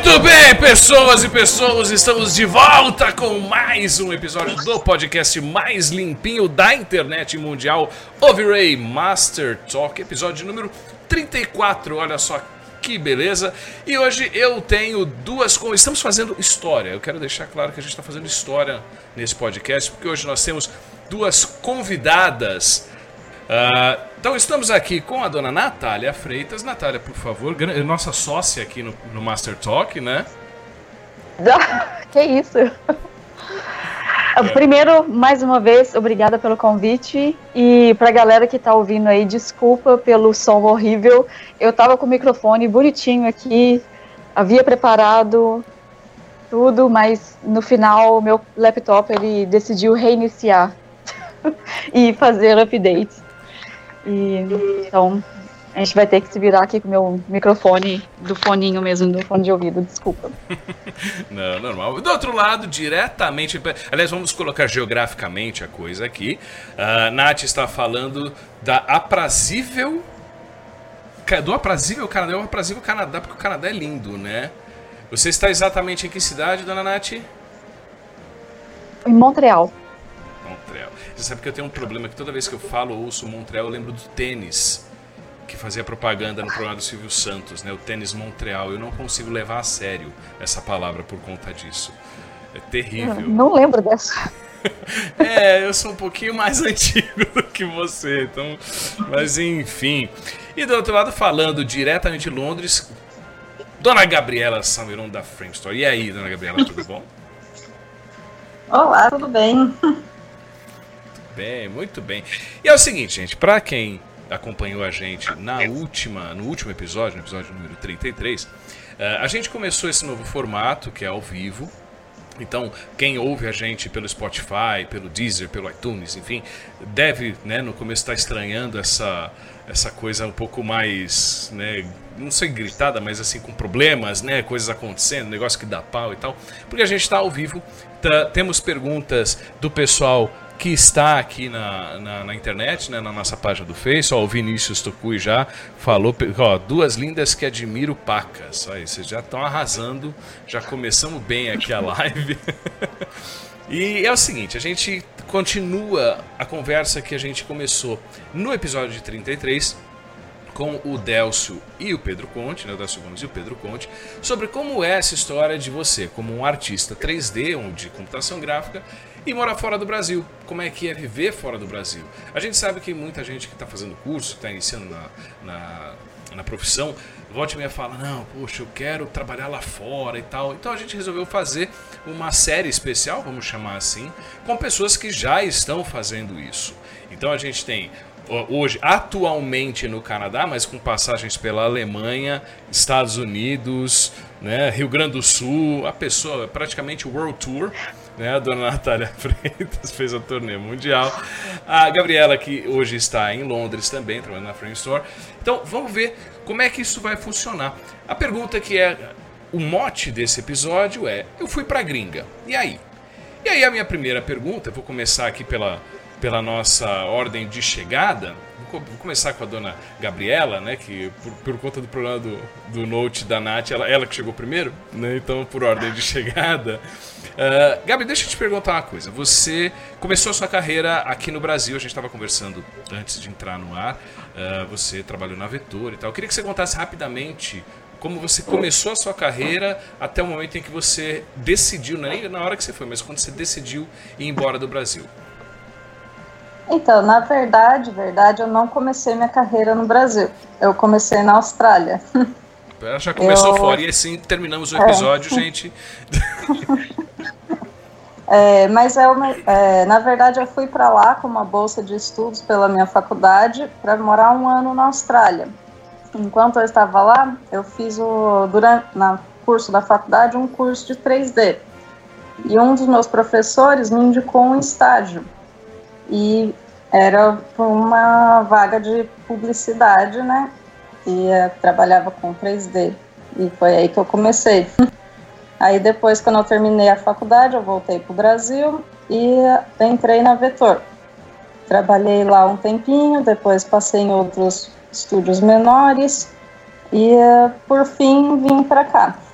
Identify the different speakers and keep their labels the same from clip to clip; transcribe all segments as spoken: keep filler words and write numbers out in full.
Speaker 1: Muito bem, pessoas e pessoas, estamos de volta com mais um episódio do podcast mais limpinho da internet mundial, Overray Master Talk, episódio número trinta e quatro, olha só que beleza. E hoje eu tenho duas coisas, estamos fazendo história, eu quero deixar claro que a gente está fazendo história nesse podcast, porque hoje nós temos duas convidadas. Uh, então estamos aqui com a dona Natália Freitas. Natália, por favor, nossa sócia aqui no, no Master Talk, né?
Speaker 2: Que isso! É. Primeiro, mais uma vez, obrigada pelo convite. E pra galera que tá ouvindo aí, desculpa pelo som horrível. Eu tava com o microfone bonitinho aqui, havia preparado tudo, mas no final meu laptop ele decidiu reiniciar e fazer updates. E, então, a gente vai ter que se virar aqui com o meu microfone do foninho mesmo, do fone de ouvido, desculpa.
Speaker 1: Não, normal. Do outro lado, diretamente... Aliás, vamos colocar geograficamente a coisa aqui. A Nath está falando da aprazível... Do aprazível Canadá, é o aprazível Canadá, porque o Canadá é lindo, né? Você está exatamente em que cidade, dona Nath?
Speaker 2: Em Montreal.
Speaker 1: Montreal. Você sabe que eu tenho um problema que toda vez que eu falo ou ouço Montreal, eu lembro do tênis que fazia propaganda no programa do Silvio Santos, né? O tênis Montreal. Eu não consigo levar a sério essa palavra por conta disso. É terrível.
Speaker 2: Eu não lembro dessa.
Speaker 1: É, eu sou um pouquinho mais antigo do que você, então... Mas enfim. E do outro lado, falando diretamente de Londres, dona Gabriela Salmeron da Frame Store. E aí, dona Gabriela, tudo bom?
Speaker 3: Olá, tudo bem?
Speaker 1: Bem, muito bem. E é o seguinte, gente, para quem acompanhou a gente na última, no último episódio, no episódio número trinta e três, uh, a gente começou esse novo formato, que é ao vivo. Então, quem ouve a gente pelo Spotify, pelo Deezer, pelo iTunes, enfim, deve, né, no começo estar estranhando essa, essa coisa um pouco mais, né, não sei gritada, mas assim, com problemas, né, coisas acontecendo, negócio que dá pau e tal, porque a gente está ao vivo, tá, temos perguntas do pessoal que está aqui na, na, na internet, né, na nossa página do Face. Ó, o Vinícius Tocui já falou, ó, duas lindas que admiro pacas. Aí, vocês já estão arrasando, já começamos bem aqui a live. E é o seguinte, a gente continua a conversa que a gente começou no episódio de trinta e três com o Délcio e o Pedro Conte, né, o Délcio Gomes e o Pedro Conte, sobre como é essa história de você, como um artista três D, um de computação gráfica, e morar fora do Brasil. Como é que é viver fora do Brasil? A gente sabe que muita gente que está fazendo curso, que está iniciando na, na, na profissão, volta e meia fala, não, poxa, eu quero trabalhar lá fora e tal. Então a gente resolveu fazer uma série especial, vamos chamar assim, com pessoas que já estão fazendo isso. Então a gente tem... hoje, atualmente no Canadá, mas com passagens pela Alemanha, Estados Unidos, né, Rio Grande do Sul, a pessoa, praticamente World Tour, né, a dona Natália Freitas fez a turnê mundial, a Gabriela, que hoje está em Londres também, trabalhando na Frame Store. Então, vamos ver como é que isso vai funcionar. A pergunta que é o mote desse episódio é, eu fui pra gringa, e aí? E aí a minha primeira pergunta, eu vou começar aqui pela... pela nossa ordem de chegada, vou começar com a dona Gabriela, né, que por, por conta do problema do, do Note da Nath, ela, ela que chegou primeiro, né, então por ordem de chegada. Uh, Gabi, deixa eu te perguntar uma coisa, você começou a sua carreira aqui no Brasil, a gente estava conversando antes de entrar no ar, uh, você trabalhou na Vetor e tal, eu queria que você contasse rapidamente como você começou a sua carreira até o momento em que você decidiu, não é nem na hora que você foi, mas quando você decidiu ir embora do Brasil.
Speaker 3: Então, na verdade, verdade, eu não comecei minha carreira no Brasil. Eu comecei na Austrália.
Speaker 1: Ela já começou eu... fora e assim terminamos o episódio, é. gente.
Speaker 3: É, mas eu, é, na verdade eu fui para lá com uma bolsa de estudos pela minha faculdade para morar um ano na Austrália. Enquanto eu estava lá, eu fiz o, durante no curso da faculdade um curso de três D. E um dos meus professores me indicou um estágio. E era uma vaga de publicidade, né? E eu trabalhava com três D. E foi aí que eu comecei. Aí depois, quando eu terminei a faculdade, eu voltei para o Brasil e entrei na Vetor. Trabalhei lá um tempinho, depois passei em outros estúdios menores e, por fim, vim para cá.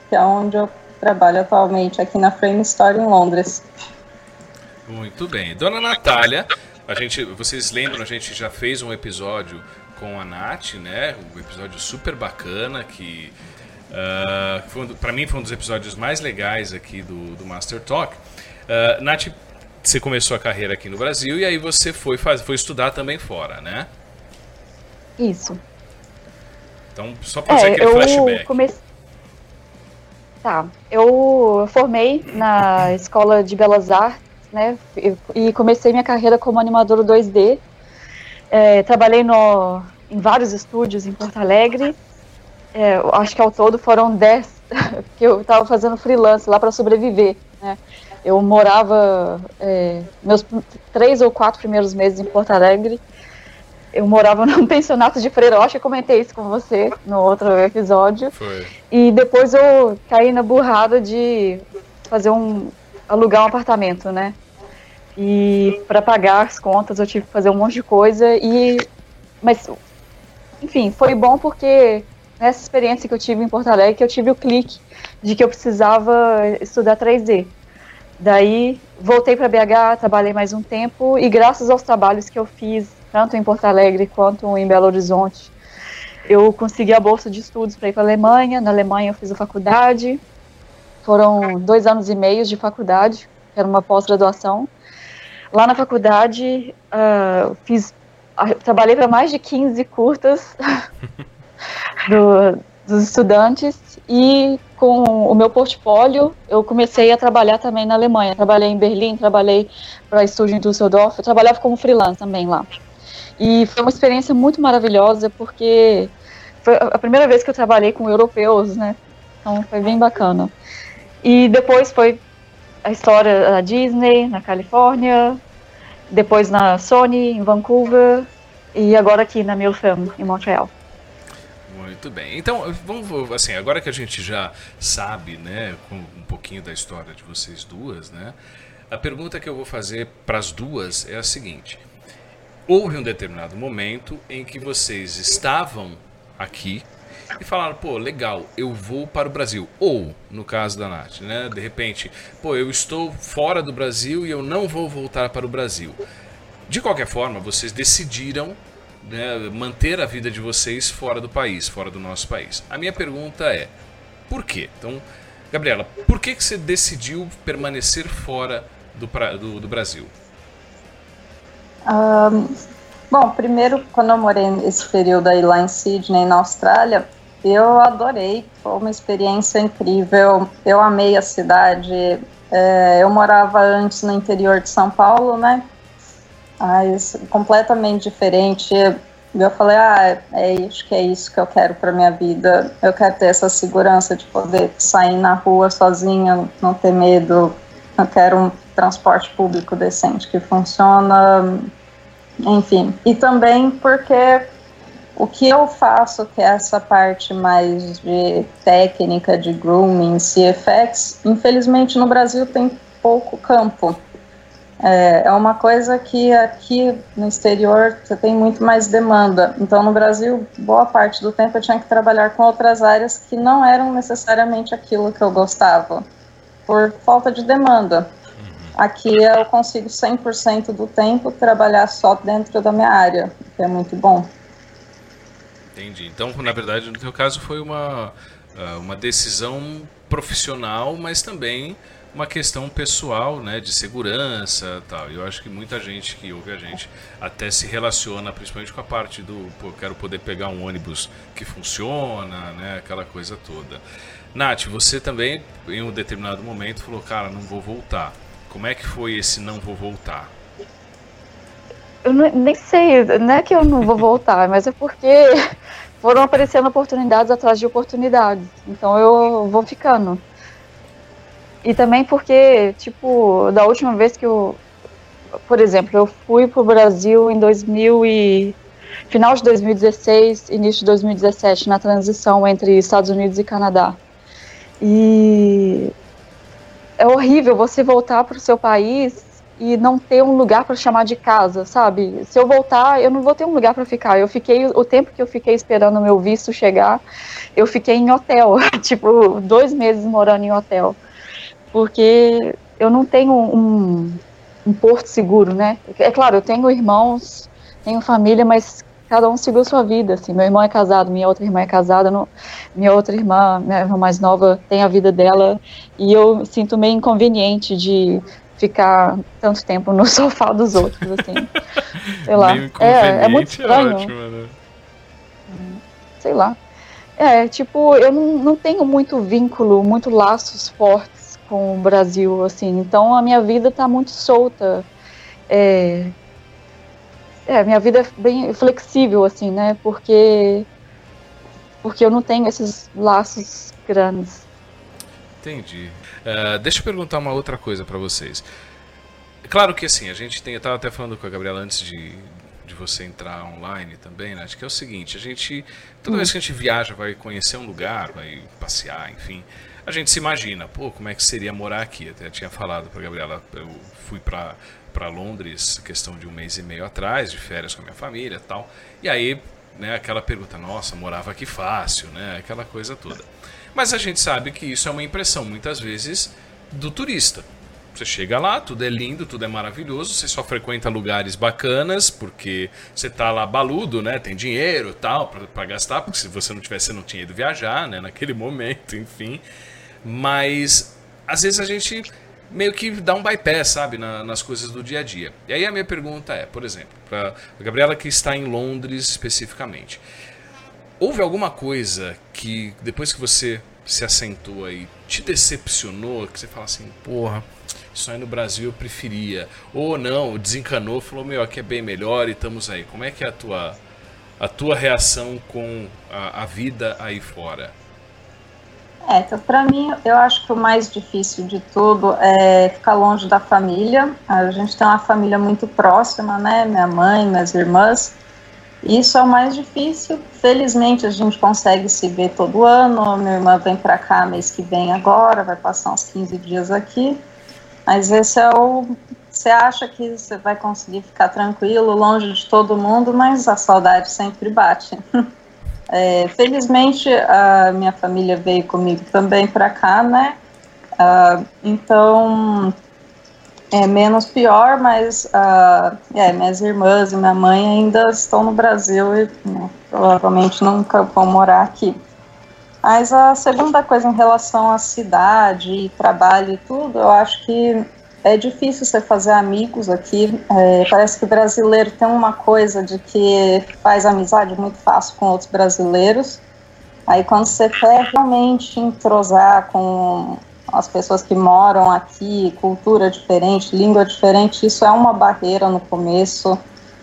Speaker 3: que é onde eu trabalho atualmente, aqui na Frame Store em Londres.
Speaker 1: Muito bem. Dona Natália, a gente, vocês lembram, a gente já fez um episódio com a Nath, né? Um episódio super bacana que, uh, um, para mim, foi um dos episódios mais legais aqui do, do Master Talk. Uh, Nath, você começou a carreira aqui no Brasil e aí você foi, faz, foi estudar também fora, né?
Speaker 2: Isso.
Speaker 1: Então, só para fazer
Speaker 2: é,
Speaker 1: aquele
Speaker 2: eu
Speaker 1: flashback.
Speaker 2: Comece... Tá, eu formei na Escola de Belas Artes, né, e comecei minha carreira como animadora dois D. É, trabalhei no, em vários estúdios em Porto Alegre. É, acho que ao todo foram dez que eu estava fazendo freelance lá para sobreviver, né. Eu morava, é, meus três ou quatro primeiros meses em Porto Alegre, eu morava num pensionato de freira. Eu acho que eu comentei isso com você no outro episódio.
Speaker 1: Foi.
Speaker 2: E depois eu caí na burrada de fazer um, alugar um apartamento, né? E para pagar as contas eu tive que fazer um monte de coisa. E, mas, enfim, foi bom porque nessa experiência que eu tive em Porto Alegre, que eu tive o clique de que eu precisava estudar três D. Daí voltei para B H, trabalhei mais um tempo e graças aos trabalhos que eu fiz tanto em Porto Alegre quanto em Belo Horizonte, eu consegui a bolsa de estudos para ir para a Alemanha. Na Alemanha eu fiz a faculdade, foram dois anos e meio de faculdade, que era uma pós-graduação. Lá na faculdade, uh, fiz, uh, trabalhei para mais de quinze curtas do, dos estudantes e com o meu portfólio eu comecei a trabalhar também na Alemanha. Trabalhei em Berlim, trabalhei para estúdio em Düsseldorf, eu trabalhava como freelance também lá. E foi uma experiência muito maravilhosa, porque foi a primeira vez que eu trabalhei com europeus, né? Então foi bem bacana. E depois foi a história da Disney, na Califórnia, depois na Sony, em Vancouver, e agora aqui na Milfilm, em Montreal.
Speaker 1: Muito bem. Então, vamos, assim, agora que a gente já sabe, né, um pouquinho da história de vocês duas, né? A pergunta que eu vou fazer para as duas é a seguinte: houve um determinado momento em que vocês estavam aqui e falaram, pô, legal, eu vou para o Brasil. Ou, no caso da Nath, né, de repente, pô, eu estou fora do Brasil e eu não vou voltar para o Brasil. De qualquer forma, vocês decidiram, né, manter a vida de vocês fora do país, fora do nosso país. A minha pergunta é, por quê? Então, Gabriela, por que, que você decidiu permanecer fora do, do, do Brasil?
Speaker 3: Um, bom, primeiro, quando eu morei nesse período aí lá em Sydney, na Austrália, eu adorei, foi uma experiência incrível, eu amei a cidade. É, eu morava antes no interior de São Paulo, né, mas completamente diferente. Eu falei, ah, é, acho que é isso que eu quero para minha vida, eu quero ter essa segurança de poder sair na rua sozinha, não ter medo, eu quero um transporte público decente que funciona, enfim. E também porque o que eu faço, que é essa parte mais de técnica, de grooming, C F X, infelizmente no Brasil tem pouco campo. É, é uma coisa que aqui no exterior você tem muito mais demanda. Então no Brasil, boa parte do tempo eu tinha que trabalhar com outras áreas que não eram necessariamente aquilo que eu gostava, por falta de demanda. Aqui eu consigo cem por cento do tempo trabalhar só dentro da minha área, que é muito bom.
Speaker 1: Entendi. Então, na verdade, no teu caso foi uma, uma decisão profissional, mas também uma questão pessoal, né, de segurança e tal. Eu acho que muita gente que ouve a gente até se relaciona, principalmente com a parte do, pô, quero poder pegar um ônibus que funciona, né, aquela coisa toda. Nath, você também, em um determinado momento, falou, cara, não vou voltar. Como é que foi esse não vou voltar?
Speaker 2: Eu não, nem sei, não é que eu não vou voltar, mas é porque foram aparecendo oportunidades atrás de oportunidades. Então eu vou ficando. E também porque, tipo, da última vez que eu... Por exemplo, eu fui pro Brasil em dois mil e... final de dois mil e dezesseis, início de dois mil e dezessete, na transição entre Estados Unidos e Canadá. E... é horrível você voltar pro seu país e não ter um lugar para chamar de casa, sabe? Se eu voltar, eu não vou ter um lugar para ficar. Eu fiquei, o tempo que eu fiquei esperando o meu visto chegar, eu fiquei em hotel, tipo, dois meses morando em hotel, porque eu não tenho um, um porto seguro, né? É claro, eu tenho irmãos, tenho família, mas cada um seguiu sua vida, assim. Meu irmão é casado, minha outra irmã é casada, não, minha outra irmã, minha irmã mais nova, tem a vida dela, e eu me sinto meio inconveniente de ficar tanto tempo no sofá dos outros, assim. Sei lá. É, é muito estranho. É ótimo, né? Sei lá. É, tipo, eu não, não tenho muito vínculo, muito laços fortes com o Brasil, assim. Então a minha vida tá muito solta. É, é minha vida é bem flexível, assim, né? Porque, porque eu não tenho esses laços grandes.
Speaker 1: Entendi. Uh, deixa eu perguntar uma outra coisa para vocês. Claro que assim, a gente tem, eu estava até falando com a Gabriela antes de, de você entrar online também, né? Acho que é o seguinte, a gente, toda hum. vez que a gente viaja, vai conhecer um lugar, vai passear, enfim, a gente se imagina, pô, como é que seria morar aqui? Até tinha falado para a Gabriela, eu fui para para Londres, questão de um mês e meio atrás, de férias com a minha família e tal, e aí, né, aquela pergunta, nossa, morava aqui fácil, né? Aquela coisa toda. Mas a gente sabe que isso é uma impressão, muitas vezes, do turista. Você chega lá, tudo é lindo, tudo é maravilhoso, você só frequenta lugares bacanas, porque você tá lá baludo, né? Tem dinheiro e tal para gastar, porque se você não tivesse, você não tinha ido viajar, né? Naquele momento, enfim. Mas, às vezes a gente meio que dá um bypass, sabe? Na, nas coisas do dia a dia. E aí a minha pergunta é, por exemplo, para a Gabriela que está em Londres especificamente. Houve alguma coisa que, depois que você se assentou aí, te decepcionou? Que você fala assim, porra, isso aí no Brasil eu preferia. Ou não, desencanou, falou, meu, aqui é bem melhor e estamos aí. Como é que é a tua, a tua reação com a, a vida aí fora?
Speaker 3: É, então pra mim, eu acho que o mais difícil de tudo é ficar longe da família. A gente tem uma família muito próxima, né? Minha mãe, minhas irmãs. Isso é o mais difícil. Felizmente a gente consegue se ver todo ano. Minha irmã vem pra cá mês que vem agora, vai passar uns quinze dias aqui. Mas esse é o... Você acha que você vai conseguir ficar tranquilo, longe de todo mundo, mas a saudade sempre bate. É, felizmente a minha família veio comigo também pra cá, né? Uh, então... É menos pior, mas uh, é, minhas irmãs e minha mãe ainda estão no Brasil e né, provavelmente nunca vão morar aqui. Mas a segunda coisa em relação à cidade e trabalho e tudo, eu acho que é difícil você fazer amigos aqui. É, parece que o brasileiro tem uma coisa de que faz amizade muito fácil com outros brasileiros. Aí quando você quer realmente entrosar com as pessoas que moram aqui, cultura diferente, língua diferente, isso é uma barreira no começo.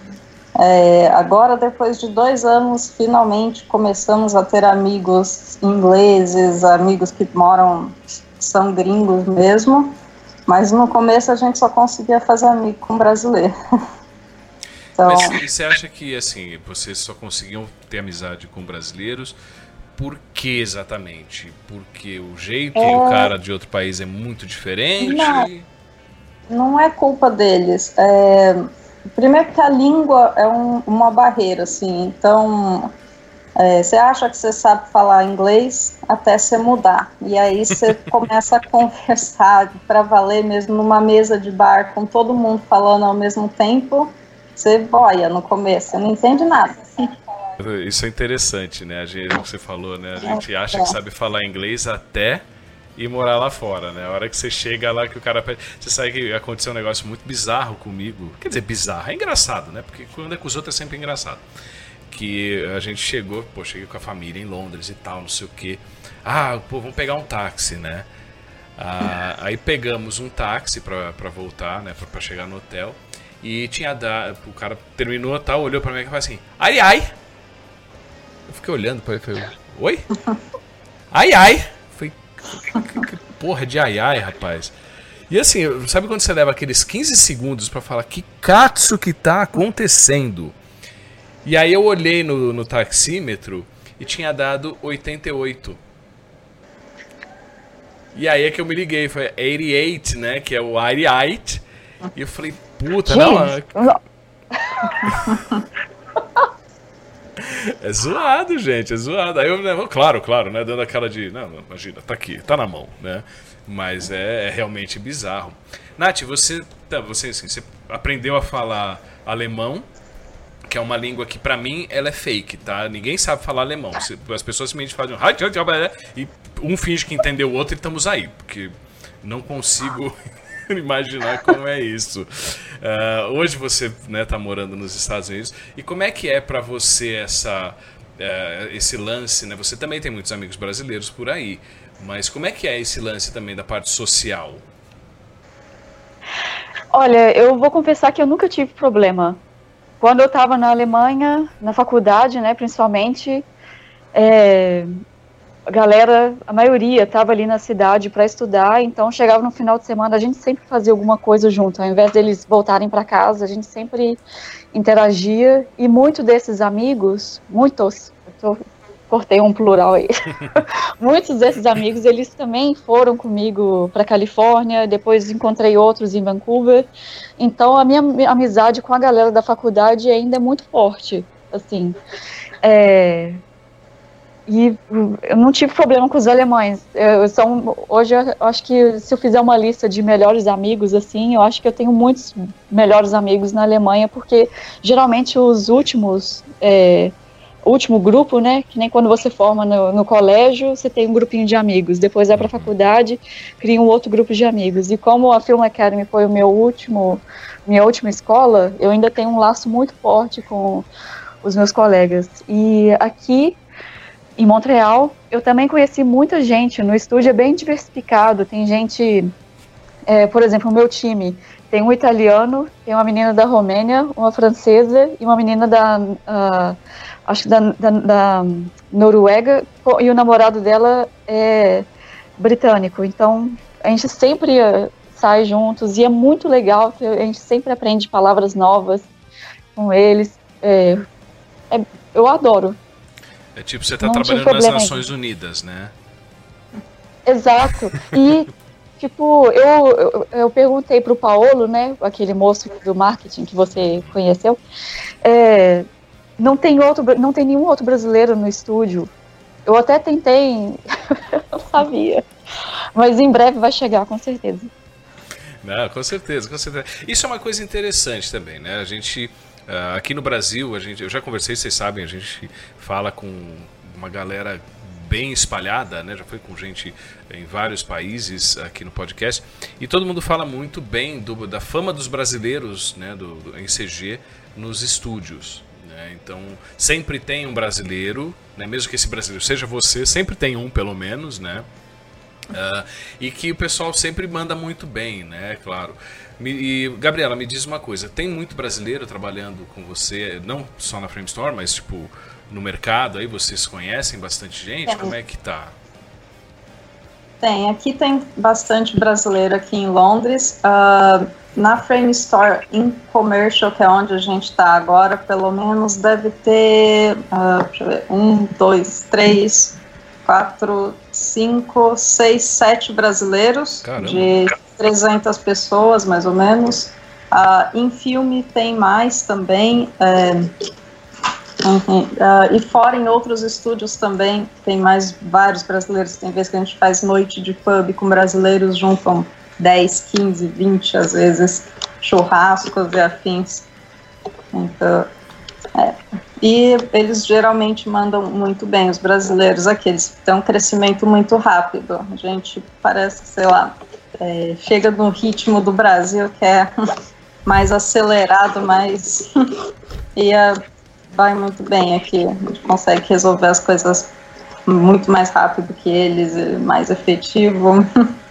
Speaker 3: É, agora, depois de dois anos, finalmente começamos a ter amigos ingleses, amigos que moram, são gringos mesmo, mas no começo a gente só conseguia fazer amigo com brasileiro.
Speaker 1: Então... Mas você acha que, assim, vocês só conseguiam ter amizade com brasileiros? Por que exatamente? Porque o jeito é... do cara de outro país é muito diferente?
Speaker 3: Não, não é culpa deles. É... Primeiro que a língua é um, uma barreira, assim. Então, é, você acha que você sabe falar inglês até você mudar. E aí você começa a conversar para valer mesmo numa mesa de bar com todo mundo falando ao mesmo tempo. Você boia no começo, você não entende nada.
Speaker 1: Isso é interessante, né? A gente, como você falou, né? A gente acha que sabe falar inglês até ir morar lá fora, né? A hora que você chega lá que o cara pede... Você sabe que aconteceu um negócio muito bizarro comigo. Quer dizer, bizarro. É engraçado, né? Porque quando é com os outros é sempre engraçado. Que a gente chegou, pô, cheguei com a família em Londres e tal, não sei o quê. Ah, pô, vamos pegar um táxi, né? Ah, aí pegamos um táxi pra, pra voltar, né? Pra, pra chegar no hotel. E tinha dado... O cara terminou e tal, olhou pra mim e falou assim... Ai, ai! Eu fiquei olhando para ele e falei, oi? Ai, ai! Falei, que, que porra de ai, ai, rapaz? E assim, sabe quando você leva aqueles quinze segundos para falar que katsu que tá acontecendo? E aí eu olhei no, no taxímetro e tinha dado oitenta e oito. E aí é que eu me liguei, foi oitenta e oito, né? Que é o oitenta e oito. E eu falei, puta, não.
Speaker 2: não.
Speaker 1: É zoado, gente, é zoado. Aí eu, né, claro, claro, né? Dando aquela de. Não, imagina, tá aqui, tá na mão, né? Mas é, é realmente bizarro. Nath, você, tá, você, assim, você aprendeu a falar alemão, que é uma língua que pra mim ela é fake, tá? Ninguém sabe falar alemão. As pessoas simplesmente fazem e um finge que entendeu o outro e estamos aí, porque não consigo imaginar como é isso. Uh, hoje você, né, tá morando nos Estados Unidos, e como é que é pra você essa, uh, esse lance, né? Você também tem muitos amigos brasileiros por aí, mas como é que é esse lance também da parte social?
Speaker 2: Olha, eu vou confessar que eu nunca tive problema. Quando eu estava na Alemanha, na faculdade, né, principalmente, é, a galera, a maioria estava ali na cidade para estudar, então chegava no final de semana, a gente sempre fazia alguma coisa junto, ao invés deles voltarem para casa, a gente sempre interagia, e muitos desses amigos, muitos, eu tô, cortei um plural aí, muitos desses amigos, eles também foram comigo para Califórnia, depois encontrei outros em Vancouver, então a minha amizade com a galera da faculdade ainda é muito forte, assim, é... E eu não tive problema com os alemães. Eu, são, hoje eu acho que se eu fizer uma lista de melhores amigos, assim, eu acho que eu tenho muitos melhores amigos na Alemanha, porque geralmente os últimos, é, último grupo, né, que nem quando você forma no, no colégio, você tem um grupinho de amigos, depois vai para a faculdade, cria um outro grupo de amigos. E como a Film Academy foi o meu último, minha última escola, eu ainda tenho um laço muito forte com os meus colegas. E aqui em Montreal, eu também conheci muita gente, no estúdio é bem diversificado, tem gente, é, por exemplo, o meu time, tem um italiano, tem uma menina da Romênia, uma francesa e uma menina da, uh, acho que da, da, da Noruega, e o namorado dela é britânico, então a gente sempre uh, sai juntos, e é muito legal, que a gente sempre aprende palavras novas com eles, é, é, eu adoro.
Speaker 1: É tipo, você tá não trabalhando nas Nações Unidas, né?
Speaker 2: Exato. E, tipo, eu, eu, eu perguntei pro Paulo, né, aquele moço do marketing que você conheceu, é, não tem outro, não tem nenhum outro brasileiro no estúdio. Eu até tentei, eu sabia. Mas em breve vai chegar, com certeza.
Speaker 1: Não, com certeza, com certeza. Isso é uma coisa interessante também, né? A gente... Uh, aqui no Brasil, a gente, eu já conversei, vocês sabem, a gente fala com uma galera bem espalhada, né? Já foi com gente em vários países aqui no podcast, e todo mundo fala muito bem do, da fama dos brasileiros, né, do, do, em C G nos estúdios, né? Então sempre tem um brasileiro, né, mesmo que esse brasileiro seja você, sempre tem um pelo menos, né? Uh, e que o pessoal sempre manda muito bem, né? Claro. E, Gabriela, me diz uma coisa, tem muito brasileiro trabalhando com você, não só na Framestore, mas tipo no mercado aí, vocês conhecem bastante gente? Tem. Como é que tá?
Speaker 3: Tem, aqui tem bastante brasileiro aqui em Londres. Uh, na Framestore, em Commercial, que é onde a gente está agora, pelo menos deve ter uh, deixa eu ver, um, dois, três, quatro, cinco, seis, sete brasileiros. Caramba. De trezentas pessoas, mais ou menos. Uh, em filme tem mais também. É, uhum, uh, e fora em outros estúdios também tem mais vários brasileiros. Tem vezes que a gente faz noite de pub com brasileiros, juntam dez, quinze, vinte às vezes, churrascos e afins. Então, é. E eles geralmente mandam muito bem, os brasileiros aqui, eles têm um crescimento muito rápido. A gente parece, sei lá, é, chega no ritmo do Brasil, que é mais acelerado, mais e é, vai muito bem aqui. A gente consegue resolver as coisas muito mais rápido que eles, mais efetivo.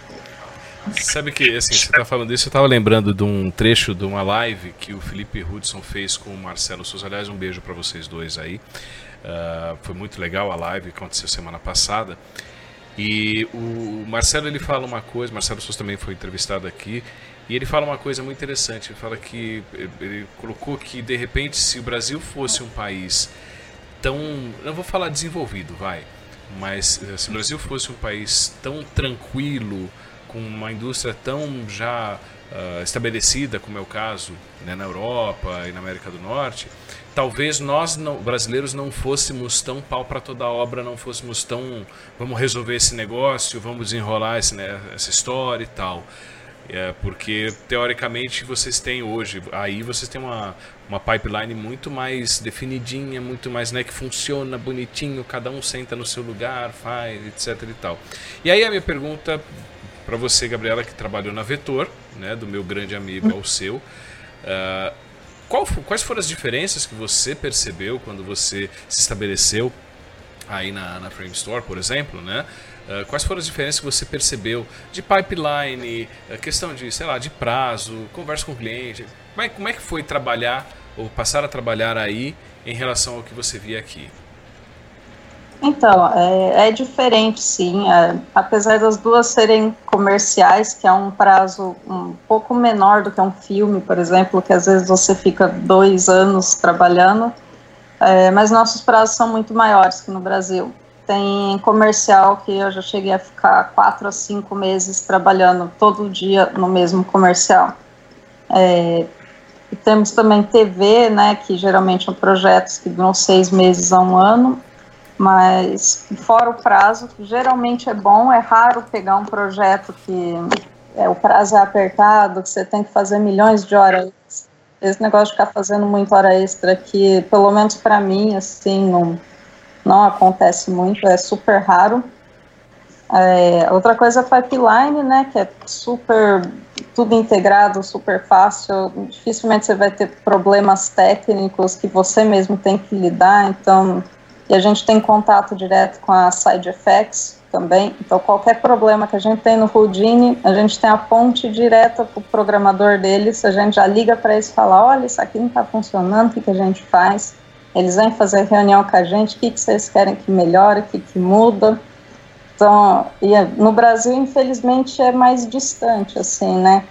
Speaker 1: Sabe que, assim, você tá falando isso, eu tava lembrando de um trecho de uma live que o Felipe Hudson fez com o Marcelo Souza. Aliás, um beijo para vocês dois aí. Uh, foi muito legal a live, aconteceu semana passada. E o Marcelo, ele fala uma coisa, Marcelo Souza também foi entrevistado aqui, e ele fala uma coisa muito interessante. Ele fala que, ele colocou que, de repente, se o Brasil fosse um país tão, não vou falar desenvolvido, vai, mas se o Brasil fosse um país tão tranquilo, com uma indústria tão já uh, estabelecida, como é o caso, né, na Europa e na América do Norte, talvez nós não, brasileiros não fôssemos tão pau para toda obra, não fôssemos tão vamos resolver esse negócio, vamos desenrolar esse, né, essa história e tal. É, porque teoricamente vocês têm hoje, aí vocês têm uma, uma pipeline muito mais definidinha, muito mais, né, que funciona bonitinho, cada um senta no seu lugar, faz, etc e tal. E aí a minha pergunta para você, Gabriela, que trabalhou na Vetor, né, do meu grande amigo ao seu, uh, qual, quais foram as diferenças que você percebeu quando você se estabeleceu aí na, na Frame Store, por exemplo, né? Uh, quais foram as diferenças que você percebeu de pipeline, uh, questão de, sei lá, de prazo, conversa com o cliente? Como é, como é que foi trabalhar ou passar a trabalhar aí em relação ao que você via aqui?
Speaker 3: Então, é, é diferente, sim. É, apesar das duas serem comerciais, que é um prazo um pouco menor do que um filme, por exemplo, que às vezes você fica dois anos trabalhando, é, mas nossos prazos são muito maiores que no Brasil. Tem comercial que eu já cheguei a ficar quatro a cinco meses trabalhando todo dia no mesmo comercial. É, e temos também T V, né, que geralmente são projetos que duram seis meses a um ano, mas fora o prazo, que geralmente é bom, é raro pegar um projeto que é, o prazo é apertado, que você tem que fazer milhões de horas. Esse negócio de ficar fazendo muita hora extra aqui, pelo menos para mim, assim, não... não acontece muito, é super raro. É, outra coisa é a pipeline, né, que é super, tudo integrado, super fácil, dificilmente você vai ter problemas técnicos que você mesmo tem que lidar, então, e a gente tem contato direto com a Side Effects também, então qualquer problema que a gente tem no Houdini, a gente tem a ponte direta para o programador deles, a gente já liga para eles e fala, olha, isso aqui não está funcionando, o que, que a gente faz? Eles vêm fazer reunião com a gente, o que, que vocês querem que melhore, o que, que muda. Então, e no Brasil, infelizmente, é mais distante, assim, né?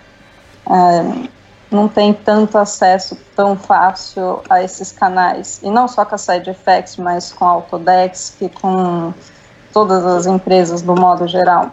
Speaker 3: É, não tem tanto acesso tão fácil a esses canais. E não só com a Side Effects, mas com a Autodesk, e com todas as empresas do modo geral.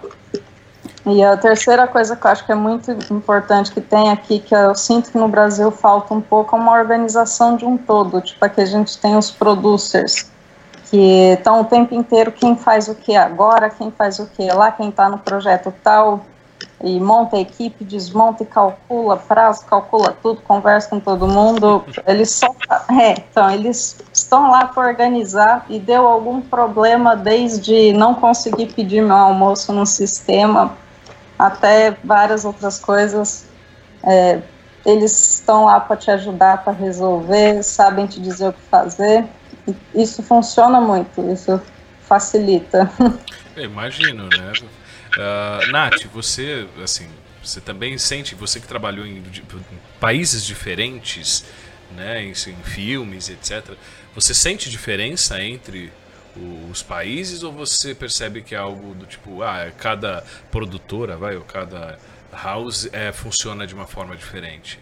Speaker 3: E a terceira coisa que eu acho que é muito importante que tem aqui, que eu sinto que no Brasil falta um pouco, é uma organização de um todo. Tipo, aqui a gente tem os producers, que estão o tempo inteiro quem faz o que agora, quem faz o que lá, quem está no projeto tal, e monta a equipe, desmonta e calcula prazo, calcula tudo, conversa com todo mundo. Eles só... É, então, eles estão lá para organizar e deu algum problema desde não conseguir pedir meu almoço no sistema até várias outras coisas, é, eles estão lá para te ajudar, para resolver, sabem te dizer o que fazer, isso funciona muito, isso facilita.
Speaker 1: Eu imagino, né? Uh, Nath, você, assim, você também sente, você que trabalhou em, em países diferentes, né, em, em filmes, etcétera, você sente diferença entre os países, ou você percebe que é algo do tipo, ah, cada produtora, vai, ou cada house é, funciona de uma forma diferente?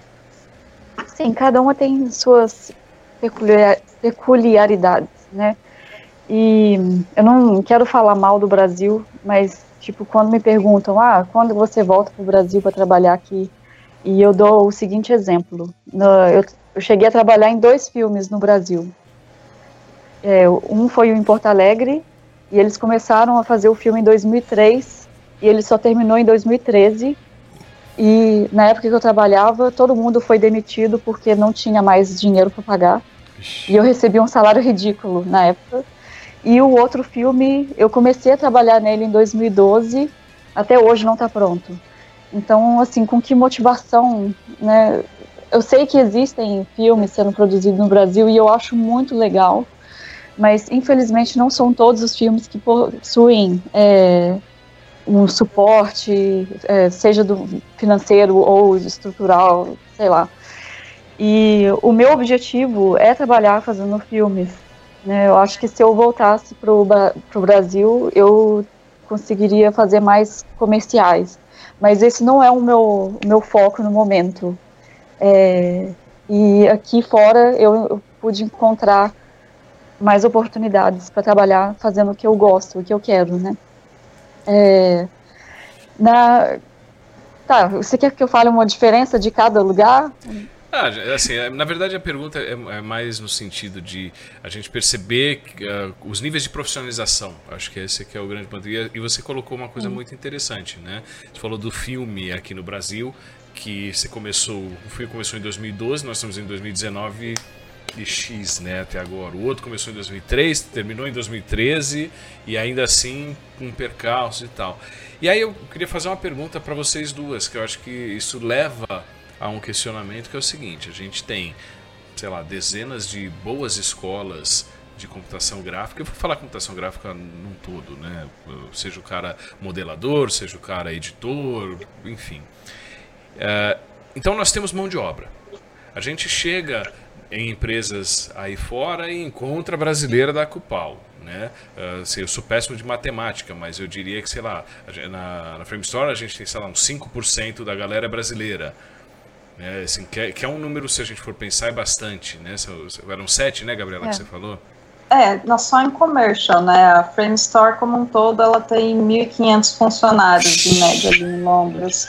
Speaker 2: Sim, cada uma tem suas peculiar, peculiaridades, né? E eu não quero falar mal do Brasil, mas, tipo, quando me perguntam, ah, quando você volta para o Brasil para trabalhar aqui? E eu dou o seguinte exemplo. No, eu, eu cheguei a trabalhar em dois filmes no Brasil. É, um foi o em Porto Alegre, e eles começaram a fazer o filme em dois mil e três, e ele só terminou em dois mil e treze, e na época que eu trabalhava, todo mundo foi demitido porque não tinha mais dinheiro para pagar, e eu recebi um salário ridículo na época. E o outro filme, eu comecei a trabalhar nele em dois mil e doze, até hoje não está pronto. Então, assim, com que motivação, né? Eu sei que existem filmes sendo produzidos no Brasil, e eu acho muito legal, mas infelizmente não são todos os filmes que possuem é, um suporte, é, seja do financeiro ou estrutural, sei lá. E o meu objetivo é trabalhar fazendo filmes, né? Eu acho que se eu voltasse para o Brasil, eu conseguiria fazer mais comerciais, mas esse não é o meu, o meu foco no momento. É, e aqui fora eu, eu pude encontrar mais oportunidades para trabalhar fazendo o que eu gosto, o que eu quero, né? É, na, Tá, você quer que eu fale uma diferença de cada lugar?
Speaker 1: Ah, assim, na verdade a pergunta é, é mais no sentido de a gente perceber uh, os níveis de profissionalização. Acho que esse aqui é o grande ponto. E você colocou uma coisa hum. muito interessante, né? Você falou do filme aqui no Brasil, que você começou, o filme começou em dois mil e doze, nós estamos em dois mil e dezenove e X, né, até agora. O outro começou em dois mil e três, terminou em dois mil e treze e ainda assim com percalços e tal. E aí eu queria fazer uma pergunta para vocês duas, que eu acho que isso leva a um questionamento, que é o seguinte: a gente tem, sei lá, dezenas de boas escolas de computação gráfica. Eu vou falar computação gráfica num todo, né? Seja o cara modelador, seja o cara editor, enfim. Uh, então nós temos mão de obra. A gente chega em empresas aí fora e encontra a brasileira da Cupal, né? Uh, assim, eu sou péssimo de matemática, mas eu diria que, sei lá, na, na Framestore a gente tem, sei lá, uns cinco por cento da galera é brasileira. É, assim, que, é, que é um número, se a gente for pensar, é bastante, né? Eram sete, né, Gabriela, é. que você falou?
Speaker 3: É, não só em commercial, né? A Framestore como um todo, ela tem mil e quinhentos funcionários em média ali em Londres.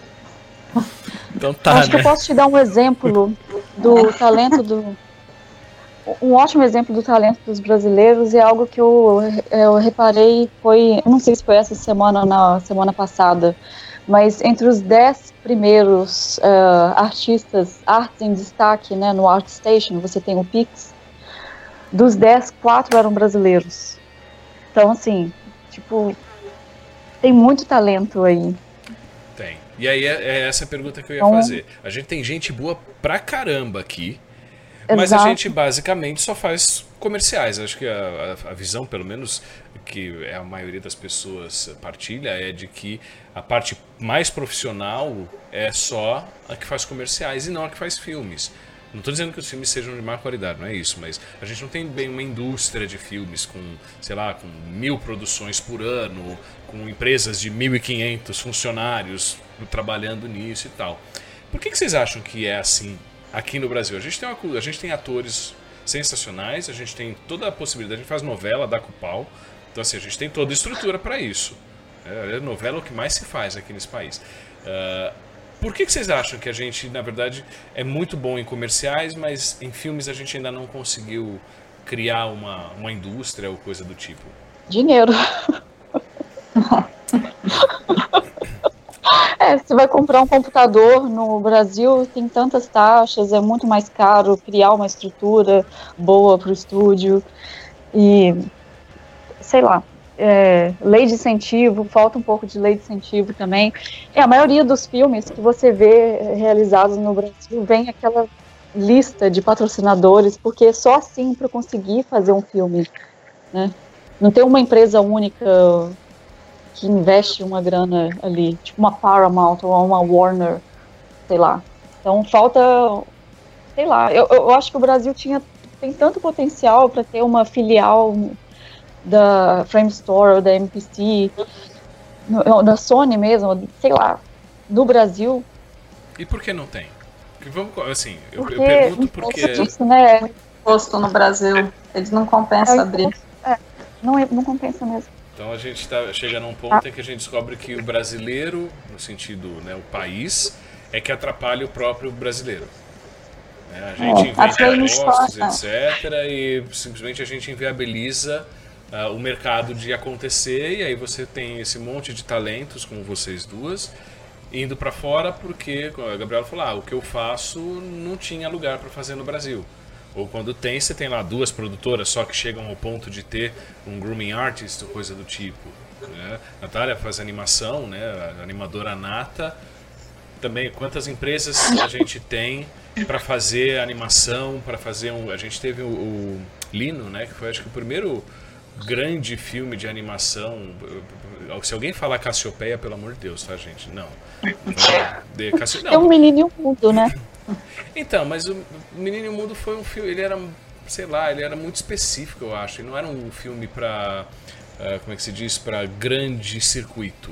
Speaker 1: Então tá,
Speaker 2: Acho
Speaker 1: né?
Speaker 2: que eu posso te dar um exemplo do talento do... Um ótimo exemplo do talento dos brasileiros, é algo que eu, eu reparei, foi, não sei se foi essa semana ou na semana passada, mas entre os dez primeiros uh, artistas, artes em destaque, né, no ArtStation, você tem o Pix, dos dez, quatro eram brasileiros. Então, assim, tipo, tem muito talento aí.
Speaker 1: Tem. E aí é, é essa a pergunta que eu ia
Speaker 2: então,
Speaker 1: fazer. A gente tem gente boa pra caramba aqui, mas
Speaker 2: exato.
Speaker 1: a gente basicamente só faz comerciais. Acho que a, a, a visão, pelo menos, que a maioria das pessoas partilha, é de que a parte mais profissional é só a que faz comerciais e não a que faz filmes. Não estou dizendo que os filmes sejam de má qualidade, não é isso, mas a gente não tem bem uma indústria de filmes com, sei lá, com mil produções por ano, com empresas de mil e quinhentos funcionários trabalhando nisso e tal. Por que, que vocês acham que é assim aqui no Brasil? A gente tem, uma, a gente tem atores sensacionais, a gente tem toda a possibilidade, a gente faz novela, dá com pau, então assim, a gente tem toda a estrutura para isso. É, a novela é o que mais se faz aqui nesse país. Uh, Por que, que vocês acham que a gente, na verdade, é muito bom em comerciais, mas em filmes a gente ainda não conseguiu criar uma, uma indústria ou coisa do tipo?
Speaker 2: Dinheiro. É, você vai comprar um computador no Brasil, tem tantas taxas, é muito mais caro criar uma estrutura boa para o estúdio. E, sei lá, É, lei de incentivo, falta um pouco de lei de incentivo também. É, a maioria dos filmes que você vê realizados no Brasil vem aquela lista de patrocinadores, porque é só assim para conseguir fazer um filme, né? Não tem uma empresa única que investe uma grana ali, tipo uma Paramount ou uma Warner, sei lá. Então falta, sei lá, eu, eu acho que o Brasil tinha, tem tanto potencial para ter uma filial da Framestore ou da M P C, no, da Sony mesmo, sei lá, no Brasil.
Speaker 1: E por que não tem? Porque vamos, assim, eu,
Speaker 2: porque,
Speaker 1: eu pergunto porque...
Speaker 2: Disso, né?
Speaker 3: Posto no Brasil, eles não compensam
Speaker 2: é,
Speaker 3: abrir.
Speaker 2: É, não, não compensa mesmo.
Speaker 1: Então a gente tá, chega num ponto ah. em que a gente descobre que o brasileiro, no sentido, né, o país, é que atrapalha o próprio brasileiro. Né? A gente é, inventa impostos, etcétera, e simplesmente a gente inviabiliza Uh, o mercado de acontecer, e aí você tem esse monte de talentos como vocês duas indo para fora porque a Gabriela falou, ah, o que eu faço não tinha lugar para fazer no Brasil. Ou quando tem, você tem lá duas produtoras só que chegam ao ponto de ter um grooming artist ou coisa do tipo, né? Natália faz animação, né? A animadora nata também. Quantas empresas a gente tem para fazer animação, para fazer um... A gente teve o, o Lino, né? Que foi acho que o primeiro grande filme de animação. Se alguém falar Cassiopeia, pelo amor de Deus, tá, gente? Não. De Cassio... não.
Speaker 2: É um Menino e um Mundo, né?
Speaker 1: Então, mas o Menino e o Mundo foi um filme, ele era, sei lá, ele era muito específico, eu acho. Ele não era um filme pra, uh, como é que se diz, pra grande circuito.